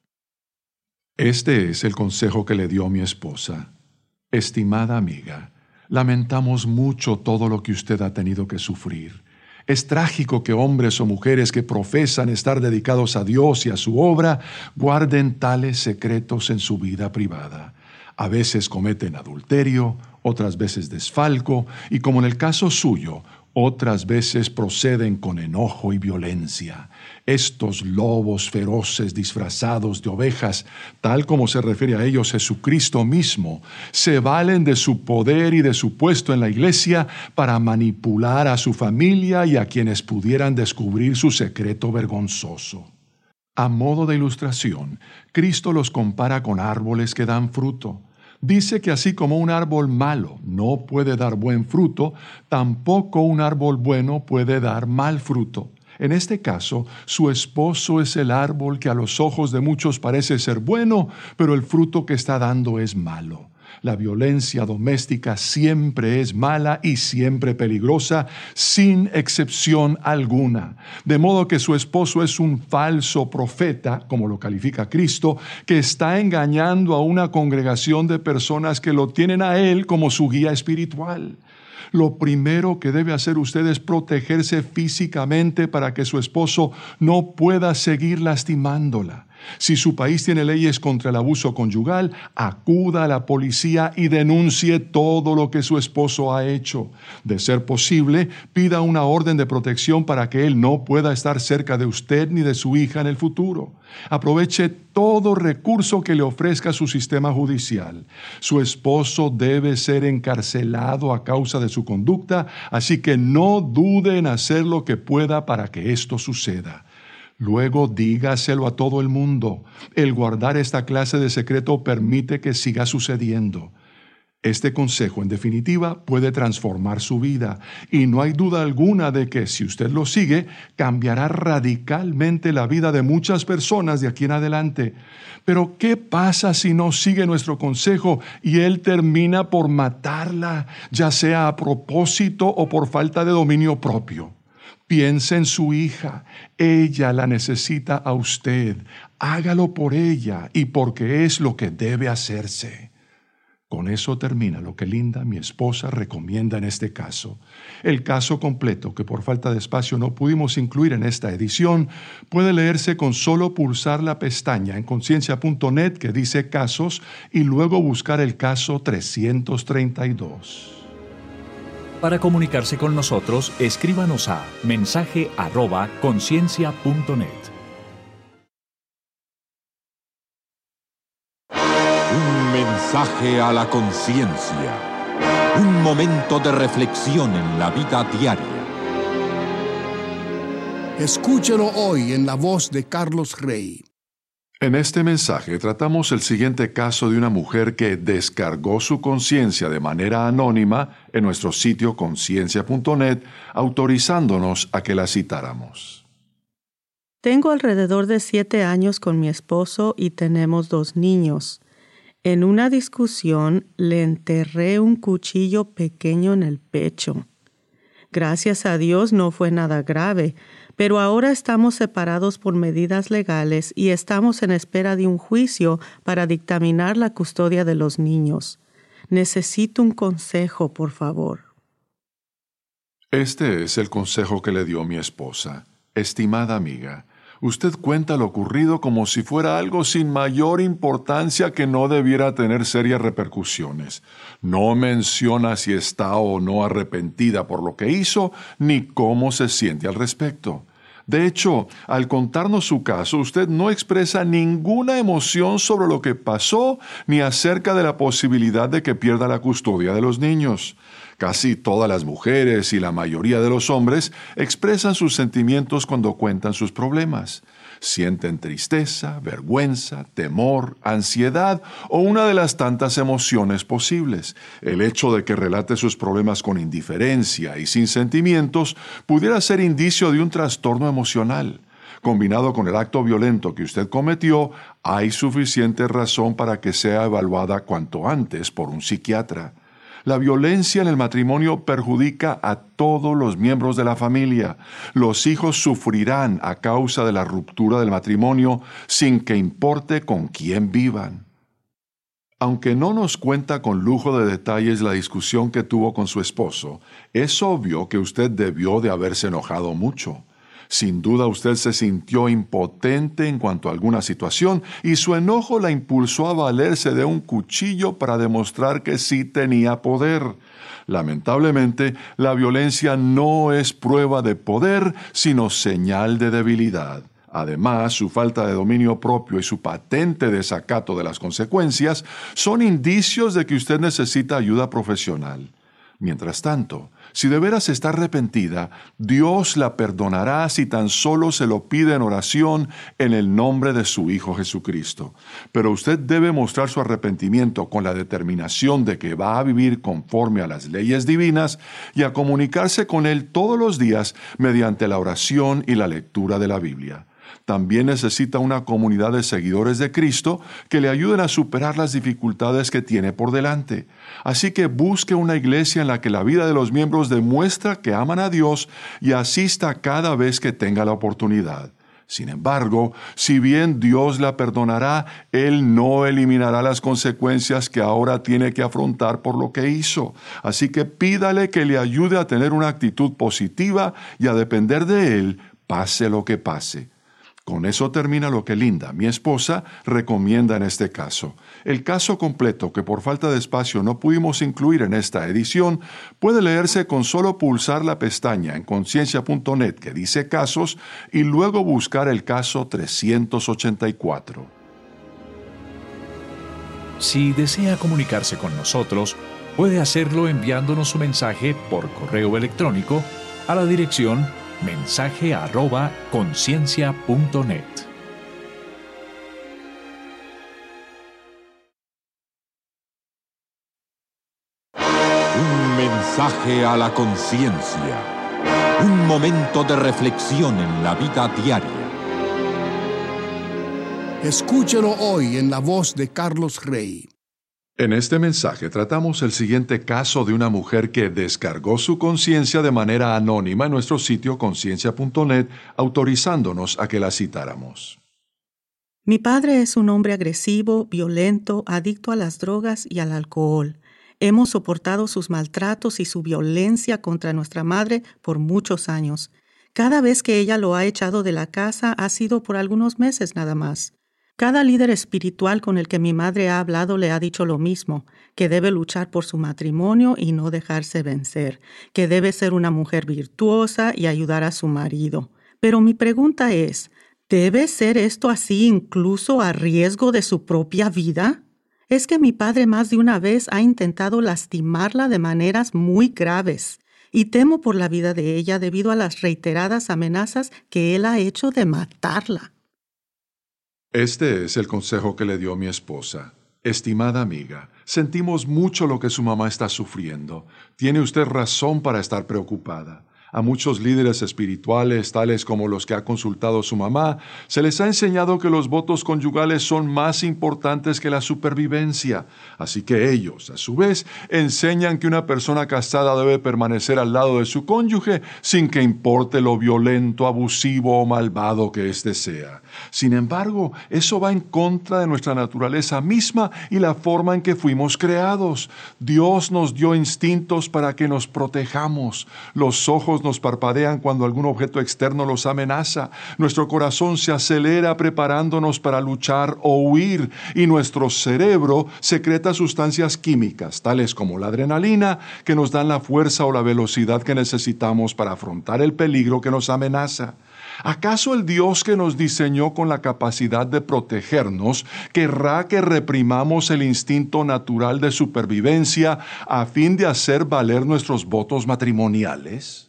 Este es el consejo que le dio mi esposa. Estimada amiga, lamentamos mucho todo lo que usted ha tenido que sufrir. Es trágico que hombres o mujeres que profesan estar dedicados a Dios y a su obra guarden tales secretos en su vida privada. A veces cometen adulterio, otras veces desfalco y, como en el caso suyo, otras veces proceden con enojo y violencia. Estos lobos feroces disfrazados de ovejas, tal como se refiere a ellos Jesucristo mismo, se valen de su poder y de su puesto en la iglesia para manipular a su familia y a quienes pudieran descubrir su secreto vergonzoso. A modo de ilustración, Cristo los compara con árboles que dan fruto. Dice que así como un árbol malo no puede dar buen fruto, tampoco un árbol bueno puede dar mal fruto. En este caso, su esposo es el árbol que a los ojos de muchos parece ser bueno, pero el fruto que está dando es malo. La violencia doméstica siempre es mala y siempre peligrosa, sin excepción alguna. De modo que su esposo es un falso profeta, como lo califica Cristo, que está engañando a una congregación de personas que lo tienen a él como su guía espiritual. Lo primero que debe hacer usted es protegerse físicamente para que su esposo no pueda seguir lastimándola. Si su país tiene leyes contra el abuso conyugal, acuda a la policía y denuncie todo lo que su esposo ha hecho. De ser posible, pida una orden de protección para que él no pueda estar cerca de usted ni de su hija en el futuro. Aproveche todo recurso que le ofrezca su sistema judicial. Su esposo debe ser encarcelado a causa de su conducta, así que no dude en hacer lo que pueda para que esto suceda. Luego dígaselo a todo el mundo. El guardar esta clase de secreto permite que siga sucediendo. Este consejo, en definitiva, puede transformar su vida, y no hay duda alguna de que, si usted lo sigue, cambiará radicalmente la vida de muchas personas de aquí en adelante. Pero, ¿qué pasa si no sigue nuestro consejo y él termina por matarla, ya sea a propósito o por falta de dominio propio? Piense en su hija. Ella la necesita a usted. Hágalo por ella y porque es lo que debe hacerse. Con eso termina lo que Linda, mi esposa, recomienda en este caso. El caso completo, que por falta de espacio no pudimos incluir en esta edición, puede leerse con solo pulsar la pestaña en conciencia punto net que dice Casos y luego buscar el caso trescientos treinta y dos. Para comunicarse con nosotros, escríbanos a mensaje arroba conciencia punto net. Un mensaje a la conciencia. Un momento de reflexión en la vida diaria. Escúchelo hoy en la voz de Carlos Rey. En este mensaje tratamos el siguiente caso de una mujer que descargó su conciencia de manera anónima en nuestro sitio conciencia punto net, autorizándonos a que la citáramos. Tengo alrededor de siete años con mi esposo y tenemos dos niños. En una discusión le enterré un cuchillo pequeño en el pecho. Gracias a Dios no fue nada grave, pero ahora estamos separados por medidas legales y estamos en espera de un juicio para dictaminar la custodia de los niños. Necesito un consejo, por favor. Este es el consejo que le dio mi esposa. Estimada amiga, usted cuenta lo ocurrido como si fuera algo sin mayor importancia que no debiera tener serias repercusiones. No menciona si está o no arrepentida por lo que hizo, ni cómo se siente al respecto. De hecho, al contarnos su caso, usted no expresa ninguna emoción sobre lo que pasó, ni acerca de la posibilidad de que pierda la custodia de los niños. Casi todas las mujeres y la mayoría de los hombres expresan sus sentimientos cuando cuentan sus problemas. Sienten tristeza, vergüenza, temor, ansiedad o una de las tantas emociones posibles. El hecho de que relate sus problemas con indiferencia y sin sentimientos pudiera ser indicio de un trastorno emocional. Combinado con el acto violento que usted cometió, hay suficiente razón para que sea evaluada cuanto antes por un psiquiatra. La violencia en el matrimonio perjudica a todos los miembros de la familia. Los hijos sufrirán a causa de la ruptura del matrimonio sin que importe con quién vivan. Aunque no nos cuenta con lujo de detalles la discusión que tuvo con su esposo, es obvio que usted debió de haberse enojado mucho. Sin duda usted se sintió impotente en cuanto a alguna situación y su enojo la impulsó a valerse de un cuchillo para demostrar que sí tenía poder. Lamentablemente, la violencia no es prueba de poder, sino señal de debilidad. Además, su falta de dominio propio y su patente desacato de las consecuencias son indicios de que usted necesita ayuda profesional. Mientras tanto, si de veras está arrepentida, Dios la perdonará si tan solo se lo pide en oración en el nombre de su Hijo Jesucristo. Pero usted debe mostrar su arrepentimiento con la determinación de que va a vivir conforme a las leyes divinas y a comunicarse con Él todos los días mediante la oración y la lectura de la Biblia. También necesita una comunidad de seguidores de Cristo que le ayuden a superar las dificultades que tiene por delante. Así que busque una iglesia en la que la vida de los miembros demuestra que aman a Dios y asista cada vez que tenga la oportunidad. Sin embargo, si bien Dios la perdonará, Él no eliminará las consecuencias que ahora tiene que afrontar por lo que hizo. Así que pídale que le ayude a tener una actitud positiva y a depender de Él, pase lo que pase. Con eso termina lo que Linda, mi esposa, recomienda en este caso. El caso completo, que por falta de espacio no pudimos incluir en esta edición, puede leerse con solo pulsar la pestaña en conciencia punto net que dice casos y luego buscar el caso trescientos ochenta y cuatro. Si desea comunicarse con nosotros, puede hacerlo enviándonos su mensaje por correo electrónico a la dirección mensaje arroba conciencia punto net. Un mensaje a la conciencia. Un momento de reflexión en la vida diaria. Escúchelo hoy en la voz de Carlos Rey. En este mensaje tratamos el siguiente caso de una mujer que descargó su conciencia de manera anónima en nuestro sitio conciencia punto net, autorizándonos a que la citáramos. Mi padre es un hombre agresivo, violento, adicto a las drogas y al alcohol. Hemos soportado sus maltratos y su violencia contra nuestra madre por muchos años. Cada vez que ella lo ha echado de la casa ha sido por algunos meses nada más. Cada líder espiritual con el que mi madre ha hablado le ha dicho lo mismo, que debe luchar por su matrimonio y no dejarse vencer, que debe ser una mujer virtuosa y ayudar a su marido. Pero mi pregunta es, ¿debe ser esto así incluso a riesgo de su propia vida? Es que mi padre más de una vez ha intentado lastimarla de maneras muy graves, y temo por la vida de ella debido a las reiteradas amenazas que él ha hecho de matarla. Este es el consejo que le dio mi esposa. Estimada amiga, sentimos mucho lo que su mamá está sufriendo. Tiene usted razón para estar preocupada. A muchos líderes espirituales, tales como los que ha consultado su mamá, se les ha enseñado que los votos conyugales son más importantes que la supervivencia. Así que ellos, a su vez, enseñan que una persona casada debe permanecer al lado de su cónyuge sin que importe lo violento, abusivo o malvado que éste sea. Sin embargo, eso va en contra de nuestra naturaleza misma y la forma en que fuimos creados. Dios nos dio instintos para que nos protejamos. Los ojos nos parpadean cuando algún objeto externo los amenaza. Nuestro corazón se acelera preparándonos para luchar o huir, y nuestro cerebro secreta sustancias químicas, tales como la adrenalina, que nos dan la fuerza o la velocidad que necesitamos para afrontar el peligro que nos amenaza. ¿Acaso el Dios que nos diseñó con la capacidad de protegernos querrá que reprimamos el instinto natural de supervivencia a fin de hacer valer nuestros votos matrimoniales?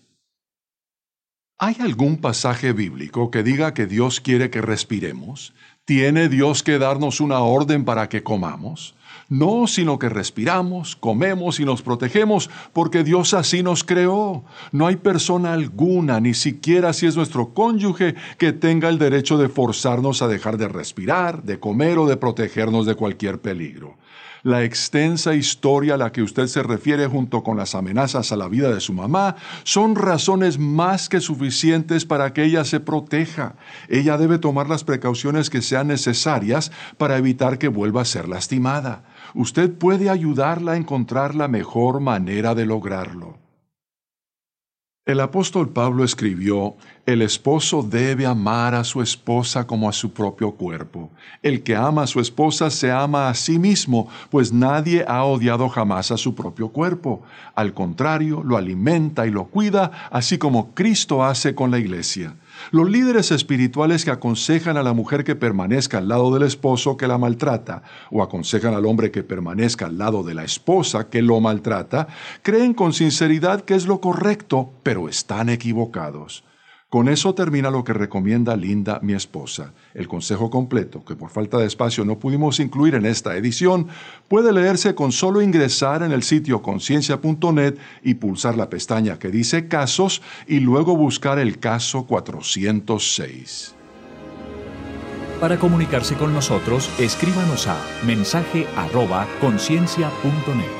¿Hay algún pasaje bíblico que diga que Dios quiere que respiremos? ¿Tiene Dios que darnos una orden para que comamos? No, sino que respiramos, comemos y nos protegemos porque Dios así nos creó. No hay persona alguna, ni siquiera si es nuestro cónyuge, que tenga el derecho de forzarnos a dejar de respirar, de comer o de protegernos de cualquier peligro. La extensa historia a la que usted se refiere junto con las amenazas a la vida de su mamá son razones más que suficientes para que ella se proteja. Ella debe tomar las precauciones que sean necesarias para evitar que vuelva a ser lastimada. Usted puede ayudarla a encontrar la mejor manera de lograrlo. El apóstol Pablo escribió: el esposo debe amar a su esposa como a su propio cuerpo. El que ama a su esposa se ama a sí mismo, pues nadie ha odiado jamás a su propio cuerpo. Al contrario, lo alimenta y lo cuida, así como Cristo hace con la iglesia. Los líderes espirituales que aconsejan a la mujer que permanezca al lado del esposo que la maltrata, o aconsejan al hombre que permanezca al lado de la esposa que lo maltrata, creen con sinceridad que es lo correcto, pero están equivocados. Con eso termina lo que recomienda Linda, mi esposa. El consejo completo, que por falta de espacio no pudimos incluir en esta edición, puede leerse con solo ingresar en el sitio conciencia punto net y pulsar la pestaña que dice Casos y luego buscar el caso cuatrocientos seis. Para comunicarse con nosotros, escríbanos a mensaje arroba conciencia punto net.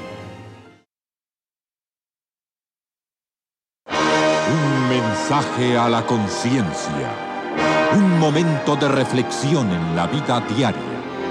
Mensaje a la conciencia. Un momento de reflexión en la vida diaria.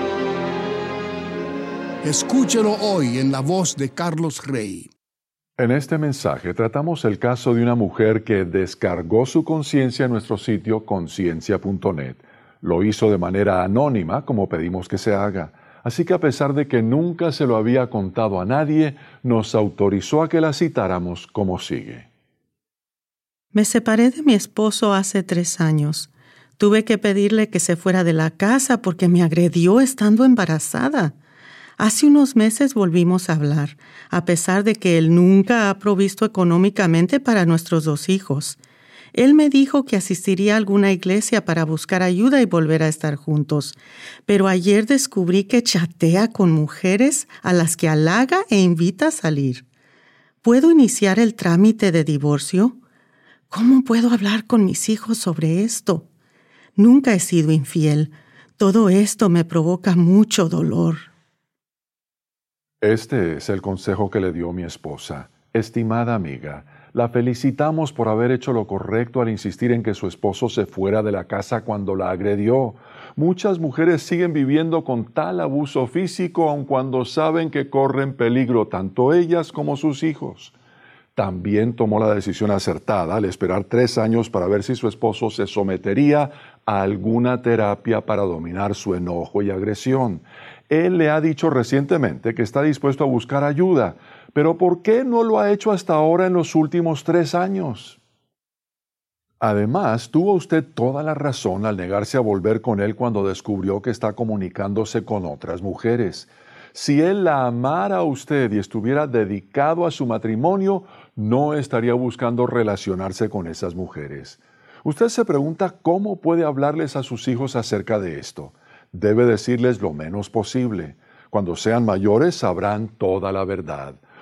Escúchelo hoy en la voz de Carlos Rey. En este mensaje tratamos el caso de una mujer que descargó su conciencia en nuestro sitio conciencia punto net. Lo hizo de manera anónima, como pedimos que se haga. Así que a pesar de que nunca se lo había contado a nadie, nos autorizó a que la citáramos como sigue. Me separé de mi esposo hace tres años. Tuve que pedirle que se fuera de la casa porque me agredió estando embarazada. Hace unos meses volvimos a hablar, a pesar de que él nunca ha provisto económicamente para nuestros dos hijos. Él me dijo que asistiría a alguna iglesia para buscar ayuda y volver a estar juntos. Pero ayer descubrí que chatea con mujeres a las que halaga e invita a salir. ¿Puedo iniciar el trámite de divorcio? ¿Cómo puedo hablar con mis hijos sobre esto? Nunca he sido infiel. Todo esto me provoca mucho dolor. Este es el consejo que le dio mi esposa. Estimada amiga, la felicitamos por haber hecho lo correcto al insistir en que su esposo se fuera de la casa cuando la agredió. Muchas mujeres siguen viviendo con tal abuso físico aun cuando saben que corren peligro tanto ellas como sus hijos. También tomó la decisión acertada al esperar tres años para ver si su esposo se sometería a alguna terapia para dominar su enojo y agresión. Él le ha dicho recientemente que está dispuesto a buscar ayuda, pero ¿por qué no lo ha hecho hasta ahora en los últimos tres años? Además, tuvo usted toda la razón al negarse a volver con él cuando descubrió que está comunicándose con otras mujeres. Si él la amara a usted y estuviera dedicado a su matrimonio, no estaría buscando relacionarse con esas mujeres. Usted se pregunta cómo puede hablarles a sus hijos acerca de esto. Debe decirles lo menos posible. Cuando sean mayores sabrán toda la verdad.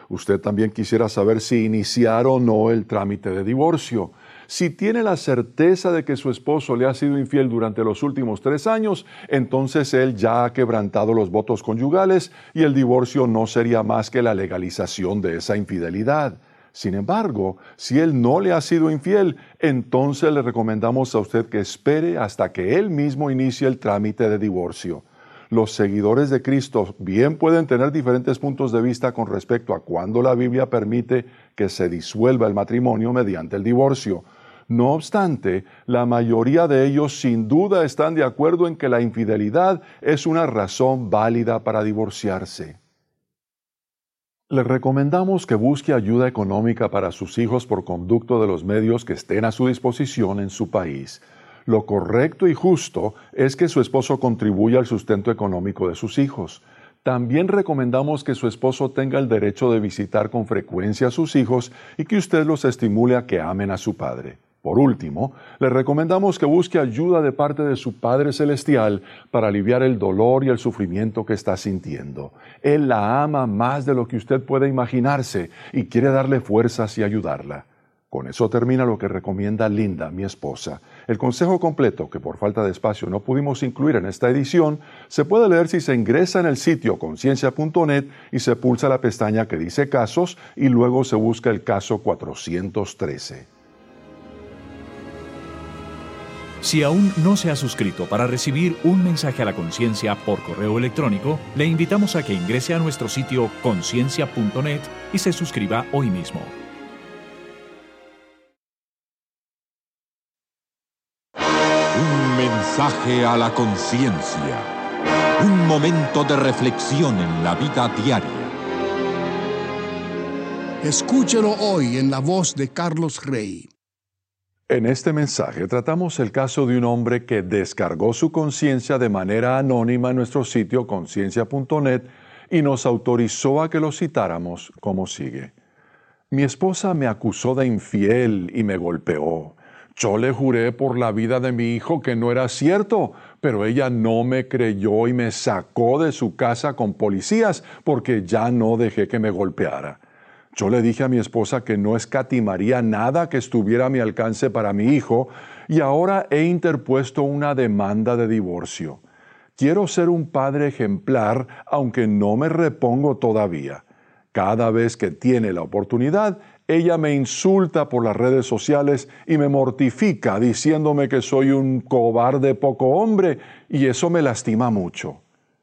Usted también quisiera saber si iniciar o no el trámite de divorcio. Si tiene la certeza de que su esposo le ha sido infiel durante los últimos tres años, entonces él ya ha quebrantado los votos conyugales y el divorcio no sería más que la legalización de esa infidelidad. Sin embargo, si él no le ha sido infiel, entonces le recomendamos a usted que espere hasta que él mismo inicie el trámite de divorcio. Los seguidores de Cristo bien pueden tener diferentes puntos de vista con respecto a cuándo la Biblia permite que se disuelva el matrimonio mediante el divorcio. No obstante, la mayoría de ellos sin duda están de acuerdo en que la infidelidad es una razón válida para divorciarse. Le recomendamos que busque ayuda económica para sus hijos por conducto de los medios que estén a su disposición en su país. Lo correcto y justo es que su esposo contribuya al sustento económico de sus hijos. También recomendamos que su esposo tenga el derecho de visitar con frecuencia a sus hijos y que usted los estimule a que amen a su padre. Por último, le recomendamos que busque ayuda de parte de su Padre Celestial para aliviar el dolor y el sufrimiento que está sintiendo. Él la ama más de lo que usted puede imaginarse y quiere darle fuerzas y ayudarla. Con eso termina lo que recomienda Linda, mi esposa. El consejo completo, que por falta de espacio no pudimos incluir en esta edición, se puede leer si se ingresa en el sitio conciencia punto net y se pulsa la pestaña que dice Casos y luego se busca el caso cuatrocientos trece. Si aún no se ha suscrito para recibir un mensaje a la conciencia por correo electrónico, le invitamos a que ingrese a nuestro sitio conciencia punto net y se suscriba hoy mismo. Un mensaje a la conciencia. Un momento de reflexión en la vida diaria. Escúchelo hoy en la voz de Carlos Rey. En este mensaje tratamos el caso de un hombre que descargó su conciencia de manera anónima en nuestro sitio conciencia punto net y nos autorizó a que lo citáramos como sigue. Mi esposa me acusó de infiel y me golpeó. Yo le juré por la vida de mi hijo que no era cierto, pero ella no me creyó y me sacó de su casa con policías porque ya no dejé que me golpeara. Yo le dije a mi esposa que no escatimaría nada que estuviera a mi alcance para mi hijo y ahora he interpuesto una demanda de divorcio. Quiero ser un padre ejemplar, aunque no me repongo todavía. Cada vez que tiene la oportunidad, ella me insulta por las redes sociales y me mortifica diciéndome que soy un cobarde poco hombre y eso me lastima mucho.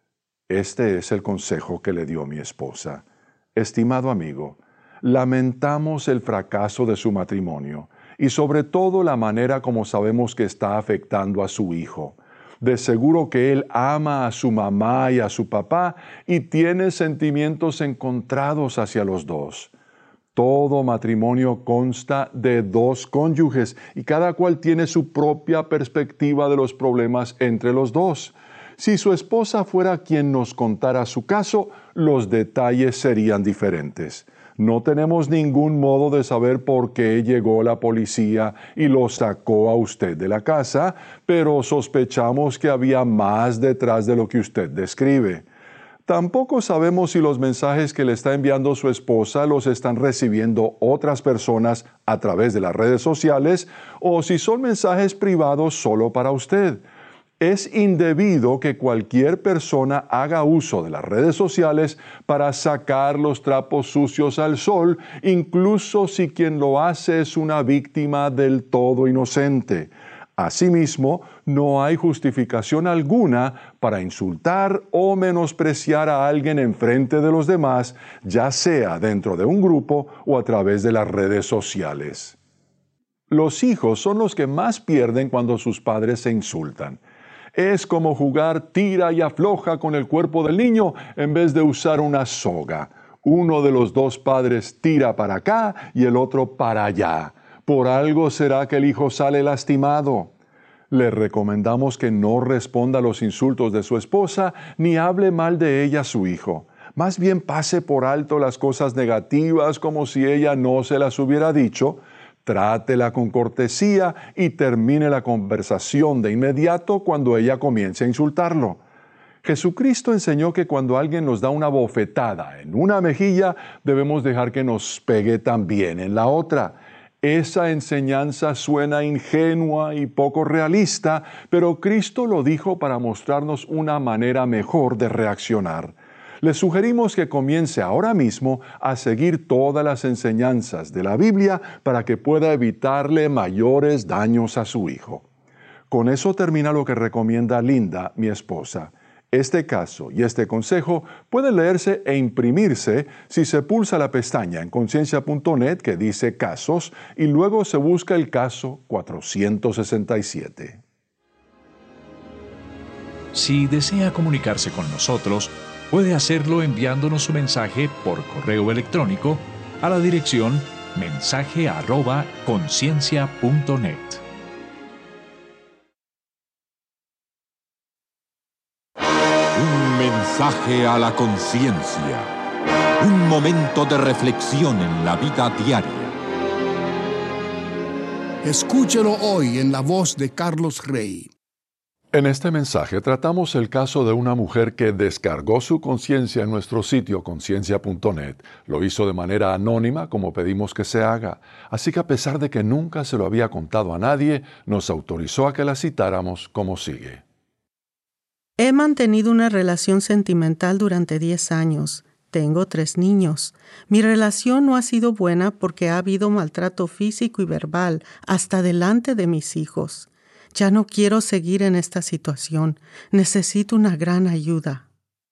Este es el consejo que le dio mi esposa. Estimado amigo, lamentamos el fracaso de su matrimonio y sobre todo la manera como sabemos que está afectando a su hijo. De seguro que él ama a su mamá y a su papá y tiene sentimientos encontrados hacia los dos. Todo matrimonio consta de dos cónyuges y cada cual tiene su propia perspectiva de los problemas entre los dos. Si su esposa fuera quien nos contara su caso, los detalles serían diferentes. No tenemos ningún modo de saber por qué llegó la policía y lo sacó a usted de la casa, pero sospechamos que había más detrás de lo que usted describe. Tampoco sabemos si los mensajes que le está enviando su esposa los están recibiendo otras personas a través de las redes sociales o si son mensajes privados solo para usted. Es indebido que cualquier persona haga uso de las redes sociales para sacar los trapos sucios al sol, incluso si quien lo hace es una víctima del todo inocente. Asimismo, no hay justificación alguna para insultar o menospreciar a alguien en frente de los demás, ya sea dentro de un grupo o a través de las redes sociales. Los hijos son los que más pierden cuando sus padres se insultan. Es como jugar tira y afloja con el cuerpo del niño en vez de usar una soga. Uno de los dos padres tira para acá y el otro para allá. Por algo será que el hijo sale lastimado. Le recomendamos que no responda a los insultos de su esposa ni hable mal de ella a su hijo. Más bien pase por alto las cosas negativas como si ella no se las hubiera dicho. Trátela con cortesía y termine la conversación de inmediato cuando ella comience a insultarlo. Jesucristo enseñó que cuando alguien nos da una bofetada en una mejilla, debemos dejar que nos pegue también en la otra. Esa enseñanza suena ingenua y poco realista, pero Cristo lo dijo para mostrarnos una manera mejor de reaccionar. Le sugerimos que comience ahora mismo a seguir todas las enseñanzas de la Biblia para que pueda evitarle mayores daños a su hijo. Con eso termina lo que recomienda Linda, mi esposa. Este caso y este consejo pueden leerse e imprimirse si se pulsa la pestaña en conciencia punto net que dice Casos y luego se busca el caso cuatrocientos sesenta y siete. Si desea comunicarse con nosotros, puede hacerlo enviándonos su mensaje por correo electrónico a la dirección mensaje arroba conciencia punto net. Un mensaje a la conciencia. Un momento de reflexión en la vida diaria. Escúchelo hoy en la voz de Carlos Rey. En este mensaje tratamos el caso de una mujer que descargó su conciencia en nuestro sitio conciencia punto net. Lo hizo de manera anónima, como pedimos que se haga. Así que a pesar de que nunca se lo había contado a nadie, nos autorizó a que la citáramos como sigue. He mantenido una relación sentimental durante diez años. Tengo tres niños. Mi relación no ha sido buena porque ha habido maltrato físico y verbal hasta delante de mis hijos. Ya no quiero seguir en esta situación. Necesito una gran ayuda.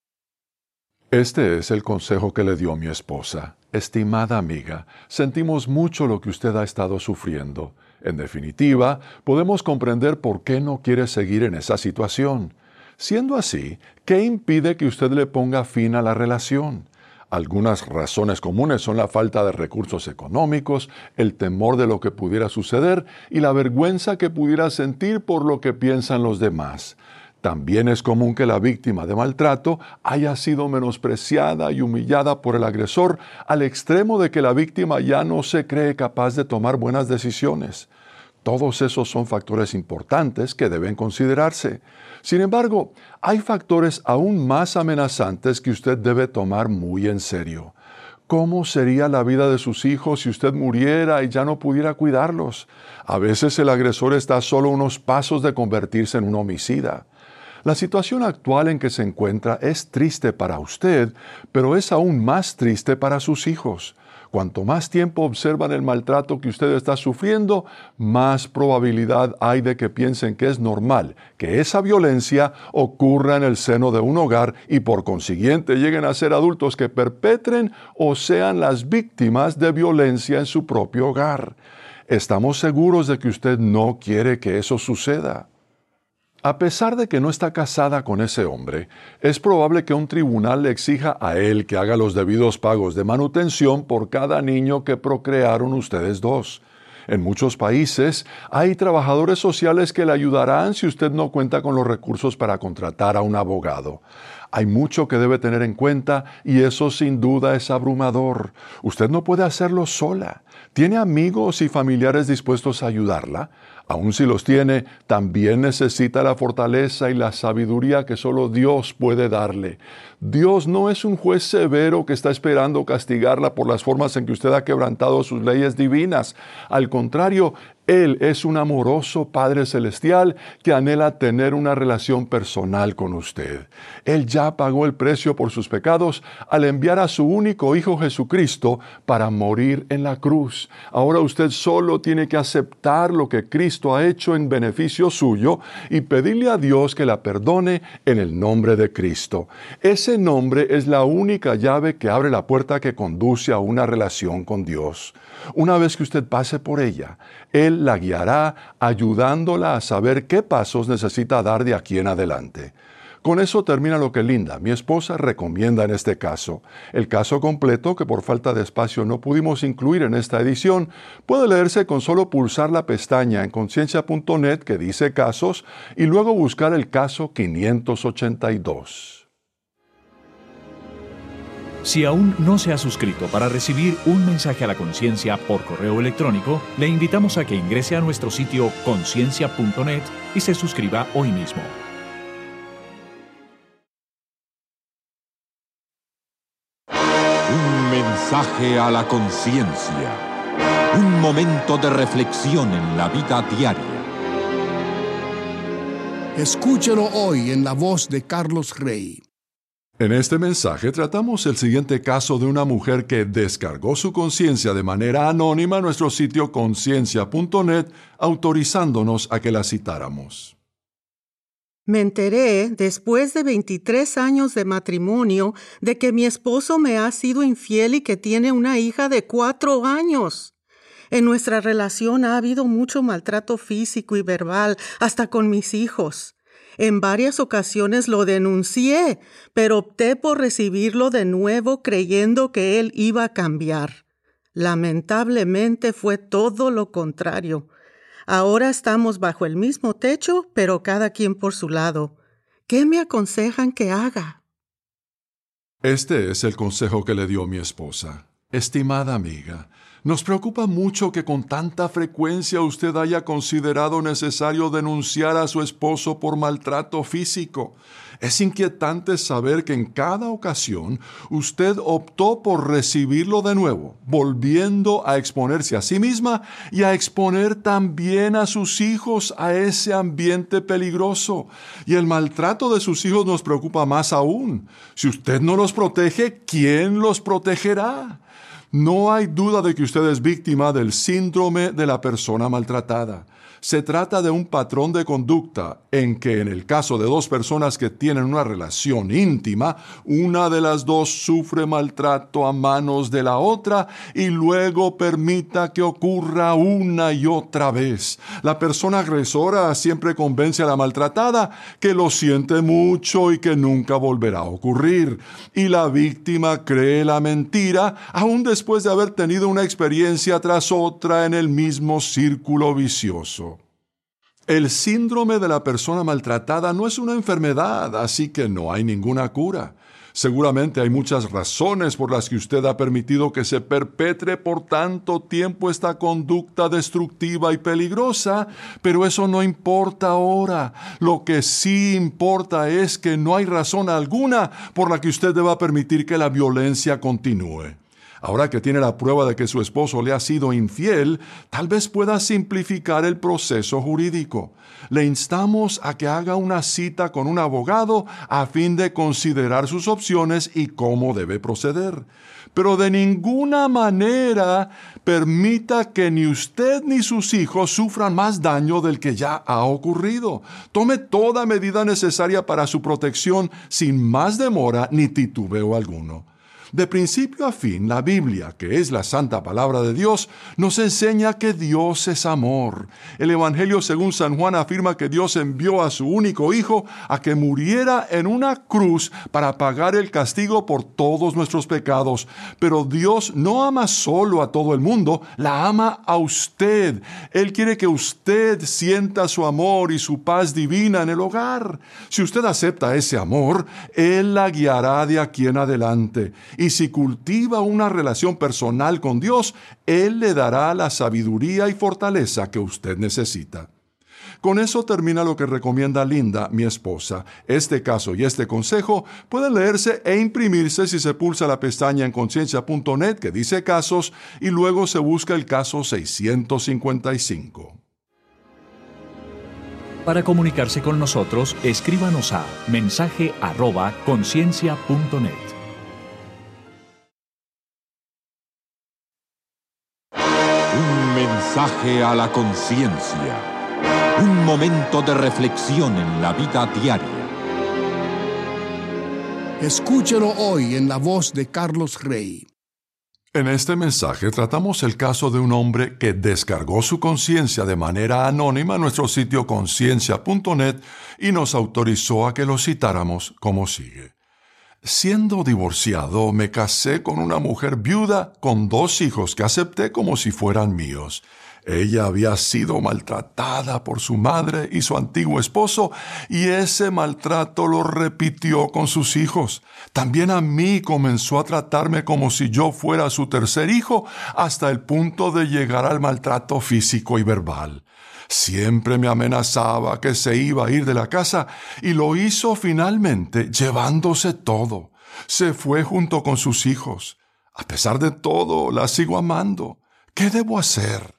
Este es el consejo que le dio mi esposa. Estimada amiga, sentimos mucho lo que usted ha estado sufriendo. En definitiva, podemos comprender por qué no quiere seguir en esa situación. Siendo así, ¿qué impide que usted le ponga fin a la relación? Algunas razones comunes son la falta de recursos económicos, el temor de lo que pudiera suceder y la vergüenza que pudiera sentir por lo que piensan los demás. También es común que la víctima de maltrato haya sido menospreciada y humillada por el agresor al extremo de que la víctima ya no se cree capaz de tomar buenas decisiones. Todos esos son factores importantes que deben considerarse. Sin embargo, hay factores aún más amenazantes que usted debe tomar muy en serio. ¿Cómo sería la vida de sus hijos si usted muriera y ya no pudiera cuidarlos? A veces el agresor está a solo unos pasos de convertirse en un homicida. La situación actual en que se encuentra es triste para usted, pero es aún más triste para sus hijos. Cuanto más tiempo observan el maltrato que usted está sufriendo, más probabilidad hay de que piensen que es normal que esa violencia ocurra en el seno de un hogar y por consiguiente lleguen a ser adultos que perpetren o sean las víctimas de violencia en su propio hogar. Estamos seguros de que usted no quiere que eso suceda. A pesar de que no está casada con ese hombre, es probable que un tribunal le exija a él que haga los debidos pagos de manutención por cada niño que procrearon ustedes dos. En muchos países hay trabajadores sociales que le ayudarán si usted no cuenta con los recursos para contratar a un abogado. Hay mucho que debe tener en cuenta y eso sin duda es abrumador. Usted no puede hacerlo sola. ¿Tiene amigos y familiares dispuestos a ayudarla? Aun si los tiene, también necesita la fortaleza y la sabiduría que solo Dios puede darle. Dios no es un juez severo que está esperando castigarla por las formas en que usted ha quebrantado sus leyes divinas. Al contrario, Él es un amoroso Padre Celestial que anhela tener una relación personal con usted. Él ya pagó el precio por sus pecados al enviar a su único Hijo Jesucristo para morir en la cruz. Ahora usted solo tiene que aceptar lo que Cristo ha hecho en beneficio suyo y pedirle a Dios que la perdone en el nombre de Cristo. Ese nombre es la única llave que abre la puerta que conduce a una relación con Dios. Una vez que usted pase por ella, Él la guiará ayudándola a saber qué pasos necesita dar de aquí en adelante. Con eso termina lo que Linda, mi esposa, recomienda en este caso. El caso completo, que por falta de espacio no pudimos incluir en esta edición, puede leerse con solo pulsar la pestaña en conciencia punto net que dice Casos y luego buscar el caso quinientos ochenta y dos. Si aún no se ha suscrito para recibir un mensaje a la conciencia por correo electrónico, le invitamos a que ingrese a nuestro sitio conciencia punto net y se suscriba hoy mismo. mensaje a la conciencia. Un momento de reflexión en la vida diaria. Escúchelo hoy en la voz de Carlos Rey. En este mensaje tratamos el siguiente caso de una mujer que descargó su conciencia de manera anónima en nuestro sitio conciencia punto net, autorizándonos a que la citáramos. Me enteré, después de veintitrés años de matrimonio, de que mi esposo me ha sido infiel y que tiene una hija de cuatro años. En nuestra relación ha habido mucho maltrato físico y verbal, hasta con mis hijos. En varias ocasiones lo denuncié, pero opté por recibirlo de nuevo creyendo que él iba a cambiar. Lamentablemente fue todo lo contrario. Ahora estamos bajo el mismo techo, pero cada quien por su lado. ¿Qué me aconsejan que haga? Este es el consejo que le dio mi esposa. Estimada amiga, nos preocupa mucho que con tanta frecuencia usted haya considerado necesario denunciar a su esposo por maltrato físico. Es inquietante saber que en cada ocasión usted optó por recibirlo de nuevo, volviendo a exponerse a sí misma y a exponer también a sus hijos a ese ambiente peligroso. Y el maltrato de sus hijos nos preocupa más aún. Si usted no los protege, ¿quién los protegerá? No hay duda de que usted es víctima del síndrome de la persona maltratada. Se trata de un patrón de conducta en que, en el caso de dos personas que tienen una relación íntima, una de las dos sufre maltrato a manos de la otra y luego permita que ocurra una y otra vez. La persona agresora siempre convence a la maltratada que lo siente mucho y que nunca volverá a ocurrir. Y la víctima cree la mentira aún después de haber tenido una experiencia tras otra en el mismo círculo vicioso. El síndrome de la persona maltratada no es una enfermedad, así que no hay ninguna cura. Seguramente hay muchas razones por las que usted ha permitido que se perpetre por tanto tiempo esta conducta destructiva y peligrosa, pero eso no importa ahora. Lo que sí importa es que no hay razón alguna por la que usted deba permitir que la violencia continúe. Ahora que tiene la prueba de que su esposo le ha sido infiel, tal vez pueda simplificar el proceso jurídico. Le instamos a que haga una cita con un abogado a fin de considerar sus opciones y cómo debe proceder. Pero de ninguna manera permita que ni usted ni sus hijos sufran más daño del que ya ha ocurrido. Tome toda medida necesaria para su protección sin más demora ni titubeo alguno. De principio a fin, la Biblia, que es la santa palabra de Dios, nos enseña que Dios es amor. El Evangelio según San Juan afirma que Dios envió a su único Hijo a que muriera en una cruz para pagar el castigo por todos nuestros pecados. Pero Dios no ama solo a todo el mundo, la ama a usted. Él quiere que usted sienta su amor y su paz divina en el hogar. Si usted acepta ese amor, Él la guiará de aquí en adelante. Y si cultiva una relación personal con Dios, Él le dará la sabiduría y fortaleza que usted necesita. Con eso termina lo que recomienda Linda, mi esposa. Este caso y este consejo pueden leerse e imprimirse si se pulsa la pestaña en conciencia punto net que dice casos y luego se busca el caso seiscientos cincuenta y cinco. Para comunicarse con nosotros, escríbanos a mensaje arroba conciencia punto net. Un mensaje a la conciencia. Un momento de reflexión en la vida diaria. Escúchelo hoy en la voz de Carlos Rey. En este mensaje tratamos el caso de un hombre que descargó su conciencia de manera anónima en nuestro sitio conciencia punto net y nos autorizó a que lo citáramos como sigue. Siendo divorciado, me casé con una mujer viuda con dos hijos que acepté como si fueran míos. Ella había sido maltratada por su madre y su antiguo esposo, y ese maltrato lo repitió con sus hijos. También a mí comenzó a tratarme como si yo fuera su tercer hijo, hasta el punto de llegar al maltrato físico y verbal. Siempre me amenazaba que se iba a ir de la casa y lo hizo finalmente llevándose todo. Se fue junto con sus hijos. A pesar de todo, la sigo amando. ¿Qué debo hacer?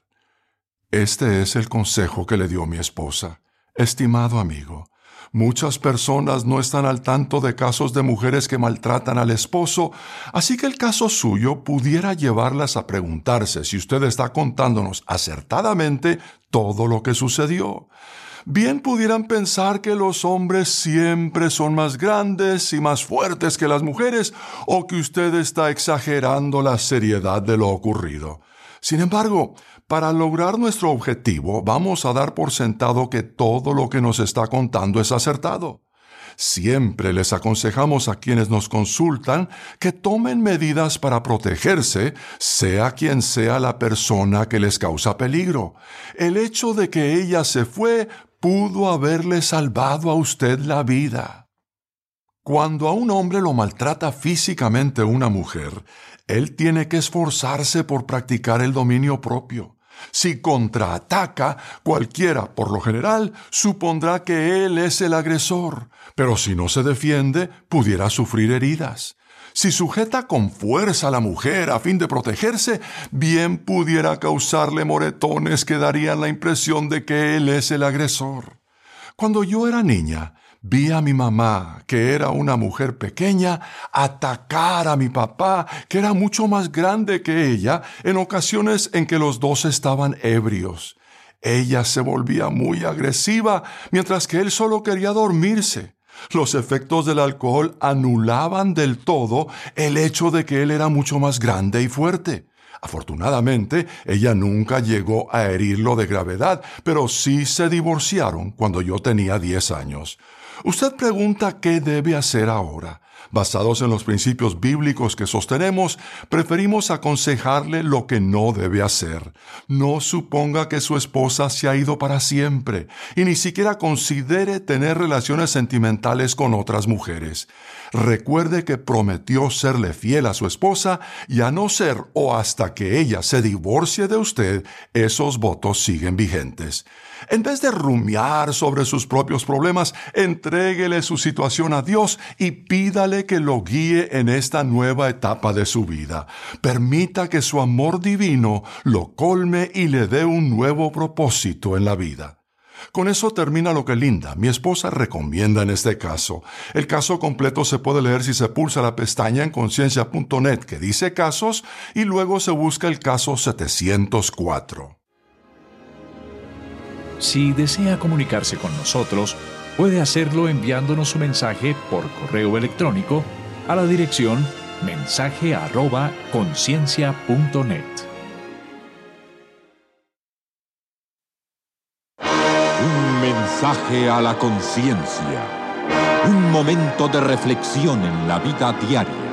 Este es el consejo que le dio mi esposa. Estimado amigo, muchas personas no están al tanto de casos de mujeres que maltratan al esposo, así que el caso suyo pudiera llevarlas a preguntarse si usted está contándonos acertadamente todo lo que sucedió. Bien pudieran pensar que los hombres siempre son más grandes y más fuertes que las mujeres, o que usted está exagerando la seriedad de lo ocurrido. Sin embargo, para lograr nuestro objetivo, vamos a dar por sentado que todo lo que nos está contando es acertado. Siempre les aconsejamos a quienes nos consultan que tomen medidas para protegerse, sea quien sea la persona que les causa peligro. El hecho de que ella se fue pudo haberle salvado a usted la vida. Cuando a un hombre lo maltrata físicamente una mujer, él tiene que esforzarse por practicar el dominio propio. Si contraataca, cualquiera, por lo general, supondrá que él es el agresor, pero si no se defiende, pudiera sufrir heridas. Si sujeta con fuerza a la mujer a fin de protegerse, bien pudiera causarle moretones que darían la impresión de que él es el agresor. Cuando yo era niña, vi a mi mamá, que era una mujer pequeña, atacar a mi papá, que era mucho más grande que ella, en ocasiones en que los dos estaban ebrios. Ella se volvía muy agresiva, mientras que él solo quería dormirse. Los efectos del alcohol anulaban del todo el hecho de que él era mucho más grande y fuerte. Afortunadamente, ella nunca llegó a herirlo de gravedad, pero sí se divorciaron cuando yo tenía diez años. Usted pregunta qué debe hacer ahora. Basados en los principios bíblicos que sostenemos, preferimos aconsejarle lo que no debe hacer. No suponga que su esposa se ha ido para siempre y ni siquiera considere tener relaciones sentimentales con otras mujeres. Recuerde que prometió serle fiel a su esposa y a no ser o hasta que ella se divorcie de usted, esos votos siguen vigentes. En vez de rumiar sobre sus propios problemas, entréguele su situación a Dios y pídale que lo guíe en esta nueva etapa de su vida. Permita que su amor divino lo colme y le dé un nuevo propósito en la vida. Con eso termina lo que Linda, mi esposa, recomienda en este caso. El caso completo se puede leer si se pulsa la pestaña en conciencia punto net que dice casos y luego se busca el caso setecientos cuatro. Si desea comunicarse con nosotros, puede hacerlo enviándonos su mensaje por correo electrónico a la dirección mensaje arroba conciencia punto net. Un mensaje a la conciencia. Un momento de reflexión en la vida diaria.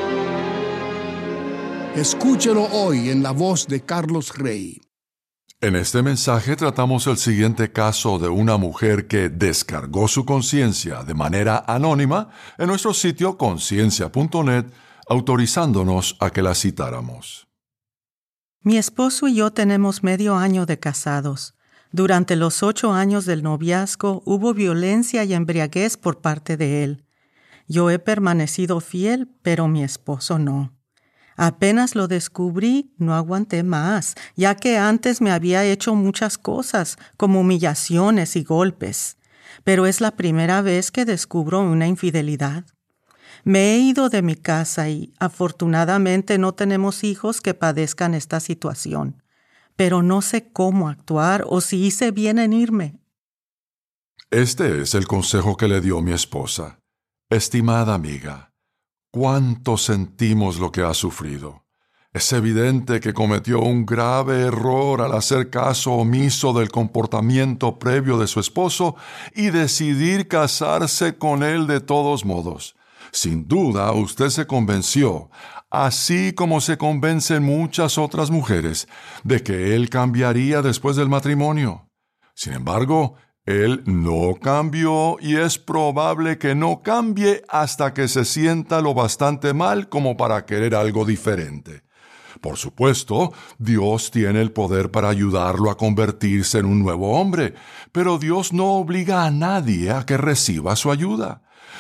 Escúchelo hoy en la voz de Carlos Rey. En este mensaje tratamos el siguiente caso de una mujer que descargó su conciencia de manera anónima en nuestro sitio conciencia punto net, autorizándonos a que la citáramos. Mi esposo y yo tenemos medio año de casados. Durante los ocho años del noviazgo hubo violencia y embriaguez por parte de él. Yo he permanecido fiel, pero mi esposo no. Apenas lo descubrí, no aguanté más, ya que antes me había hecho muchas cosas, como humillaciones y golpes. Pero es la primera vez que descubro una infidelidad. Me he ido de mi casa y, afortunadamente, no tenemos hijos que padezcan esta situación. Pero no sé cómo actuar o si hice bien en irme. Este es el consejo que le dio mi esposa. Estimada amiga, ¿cuánto sentimos lo que ha sufrido? Es evidente que cometió un grave error al hacer caso omiso del comportamiento previo de su esposo y decidir casarse con él de todos modos. Sin duda, usted se convenció, así como se convencen muchas otras mujeres, de que él cambiaría después del matrimonio. Sin embargo, él no cambió y es probable que no cambie hasta que se sienta lo bastante mal como para querer algo diferente. Por supuesto, Dios tiene el poder para ayudarlo a convertirse en un nuevo hombre, pero Dios no obliga a nadie a que reciba su ayuda.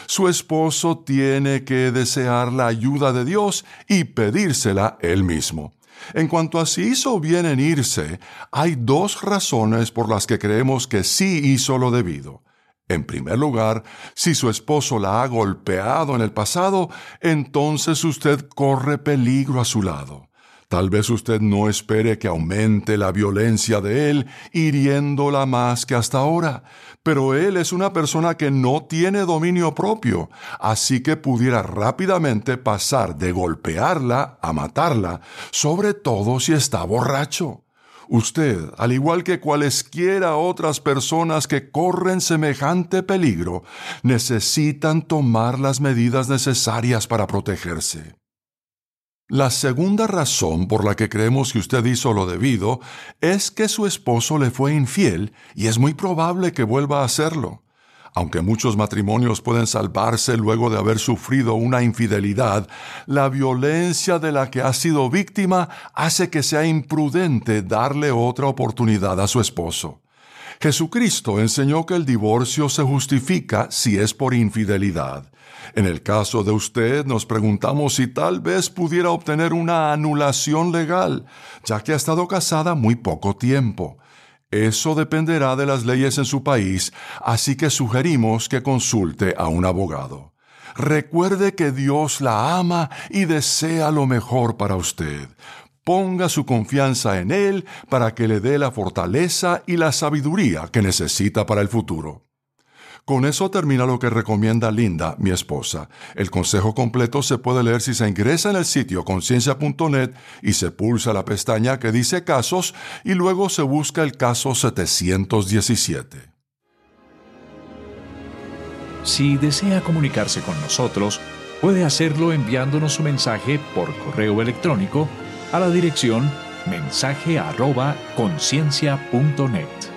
su esposo tiene que desear la ayuda de Dios y pedírsela él mismo. En cuanto a si hizo bien en irse, hay dos razones por las que creemos que sí hizo lo debido. En primer lugar, si su esposo la ha golpeado en el pasado, entonces usted corre peligro a su lado. Tal vez usted no espere que aumente la violencia de él, hiriéndola más que hasta ahora, pero él es una persona que no tiene dominio propio, así que pudiera rápidamente pasar de golpearla a matarla, sobre todo si está borracho. Usted, al igual que cualesquiera otras personas que corren semejante peligro, necesitan tomar las medidas necesarias para protegerse. La segunda razón por la que creemos que usted hizo lo debido es que su esposo le fue infiel y es muy probable que vuelva a hacerlo. Aunque muchos matrimonios pueden salvarse luego de haber sufrido una infidelidad, la violencia de la que ha sido víctima hace que sea imprudente darle otra oportunidad a su esposo. Jesucristo enseñó que el divorcio se justifica si es por infidelidad. En el caso de usted, nos preguntamos si tal vez pudiera obtener una anulación legal, ya que ha estado casada muy poco tiempo. Eso dependerá de las leyes en su país, así que sugerimos que consulte a un abogado. Recuerde que Dios la ama y desea lo mejor para usted. Ponga su confianza en Él para que le dé la fortaleza y la sabiduría que necesita para el futuro. Con eso termina lo que recomienda Linda, mi esposa. El consejo completo se puede leer si se ingresa en el sitio conciencia punto net y se pulsa la pestaña que dice casos y luego se busca el caso setecientos diecisiete. Si desea comunicarse con nosotros, puede hacerlo enviándonos su mensaje por correo electrónico a la dirección mensaje arroba conciencia punto net.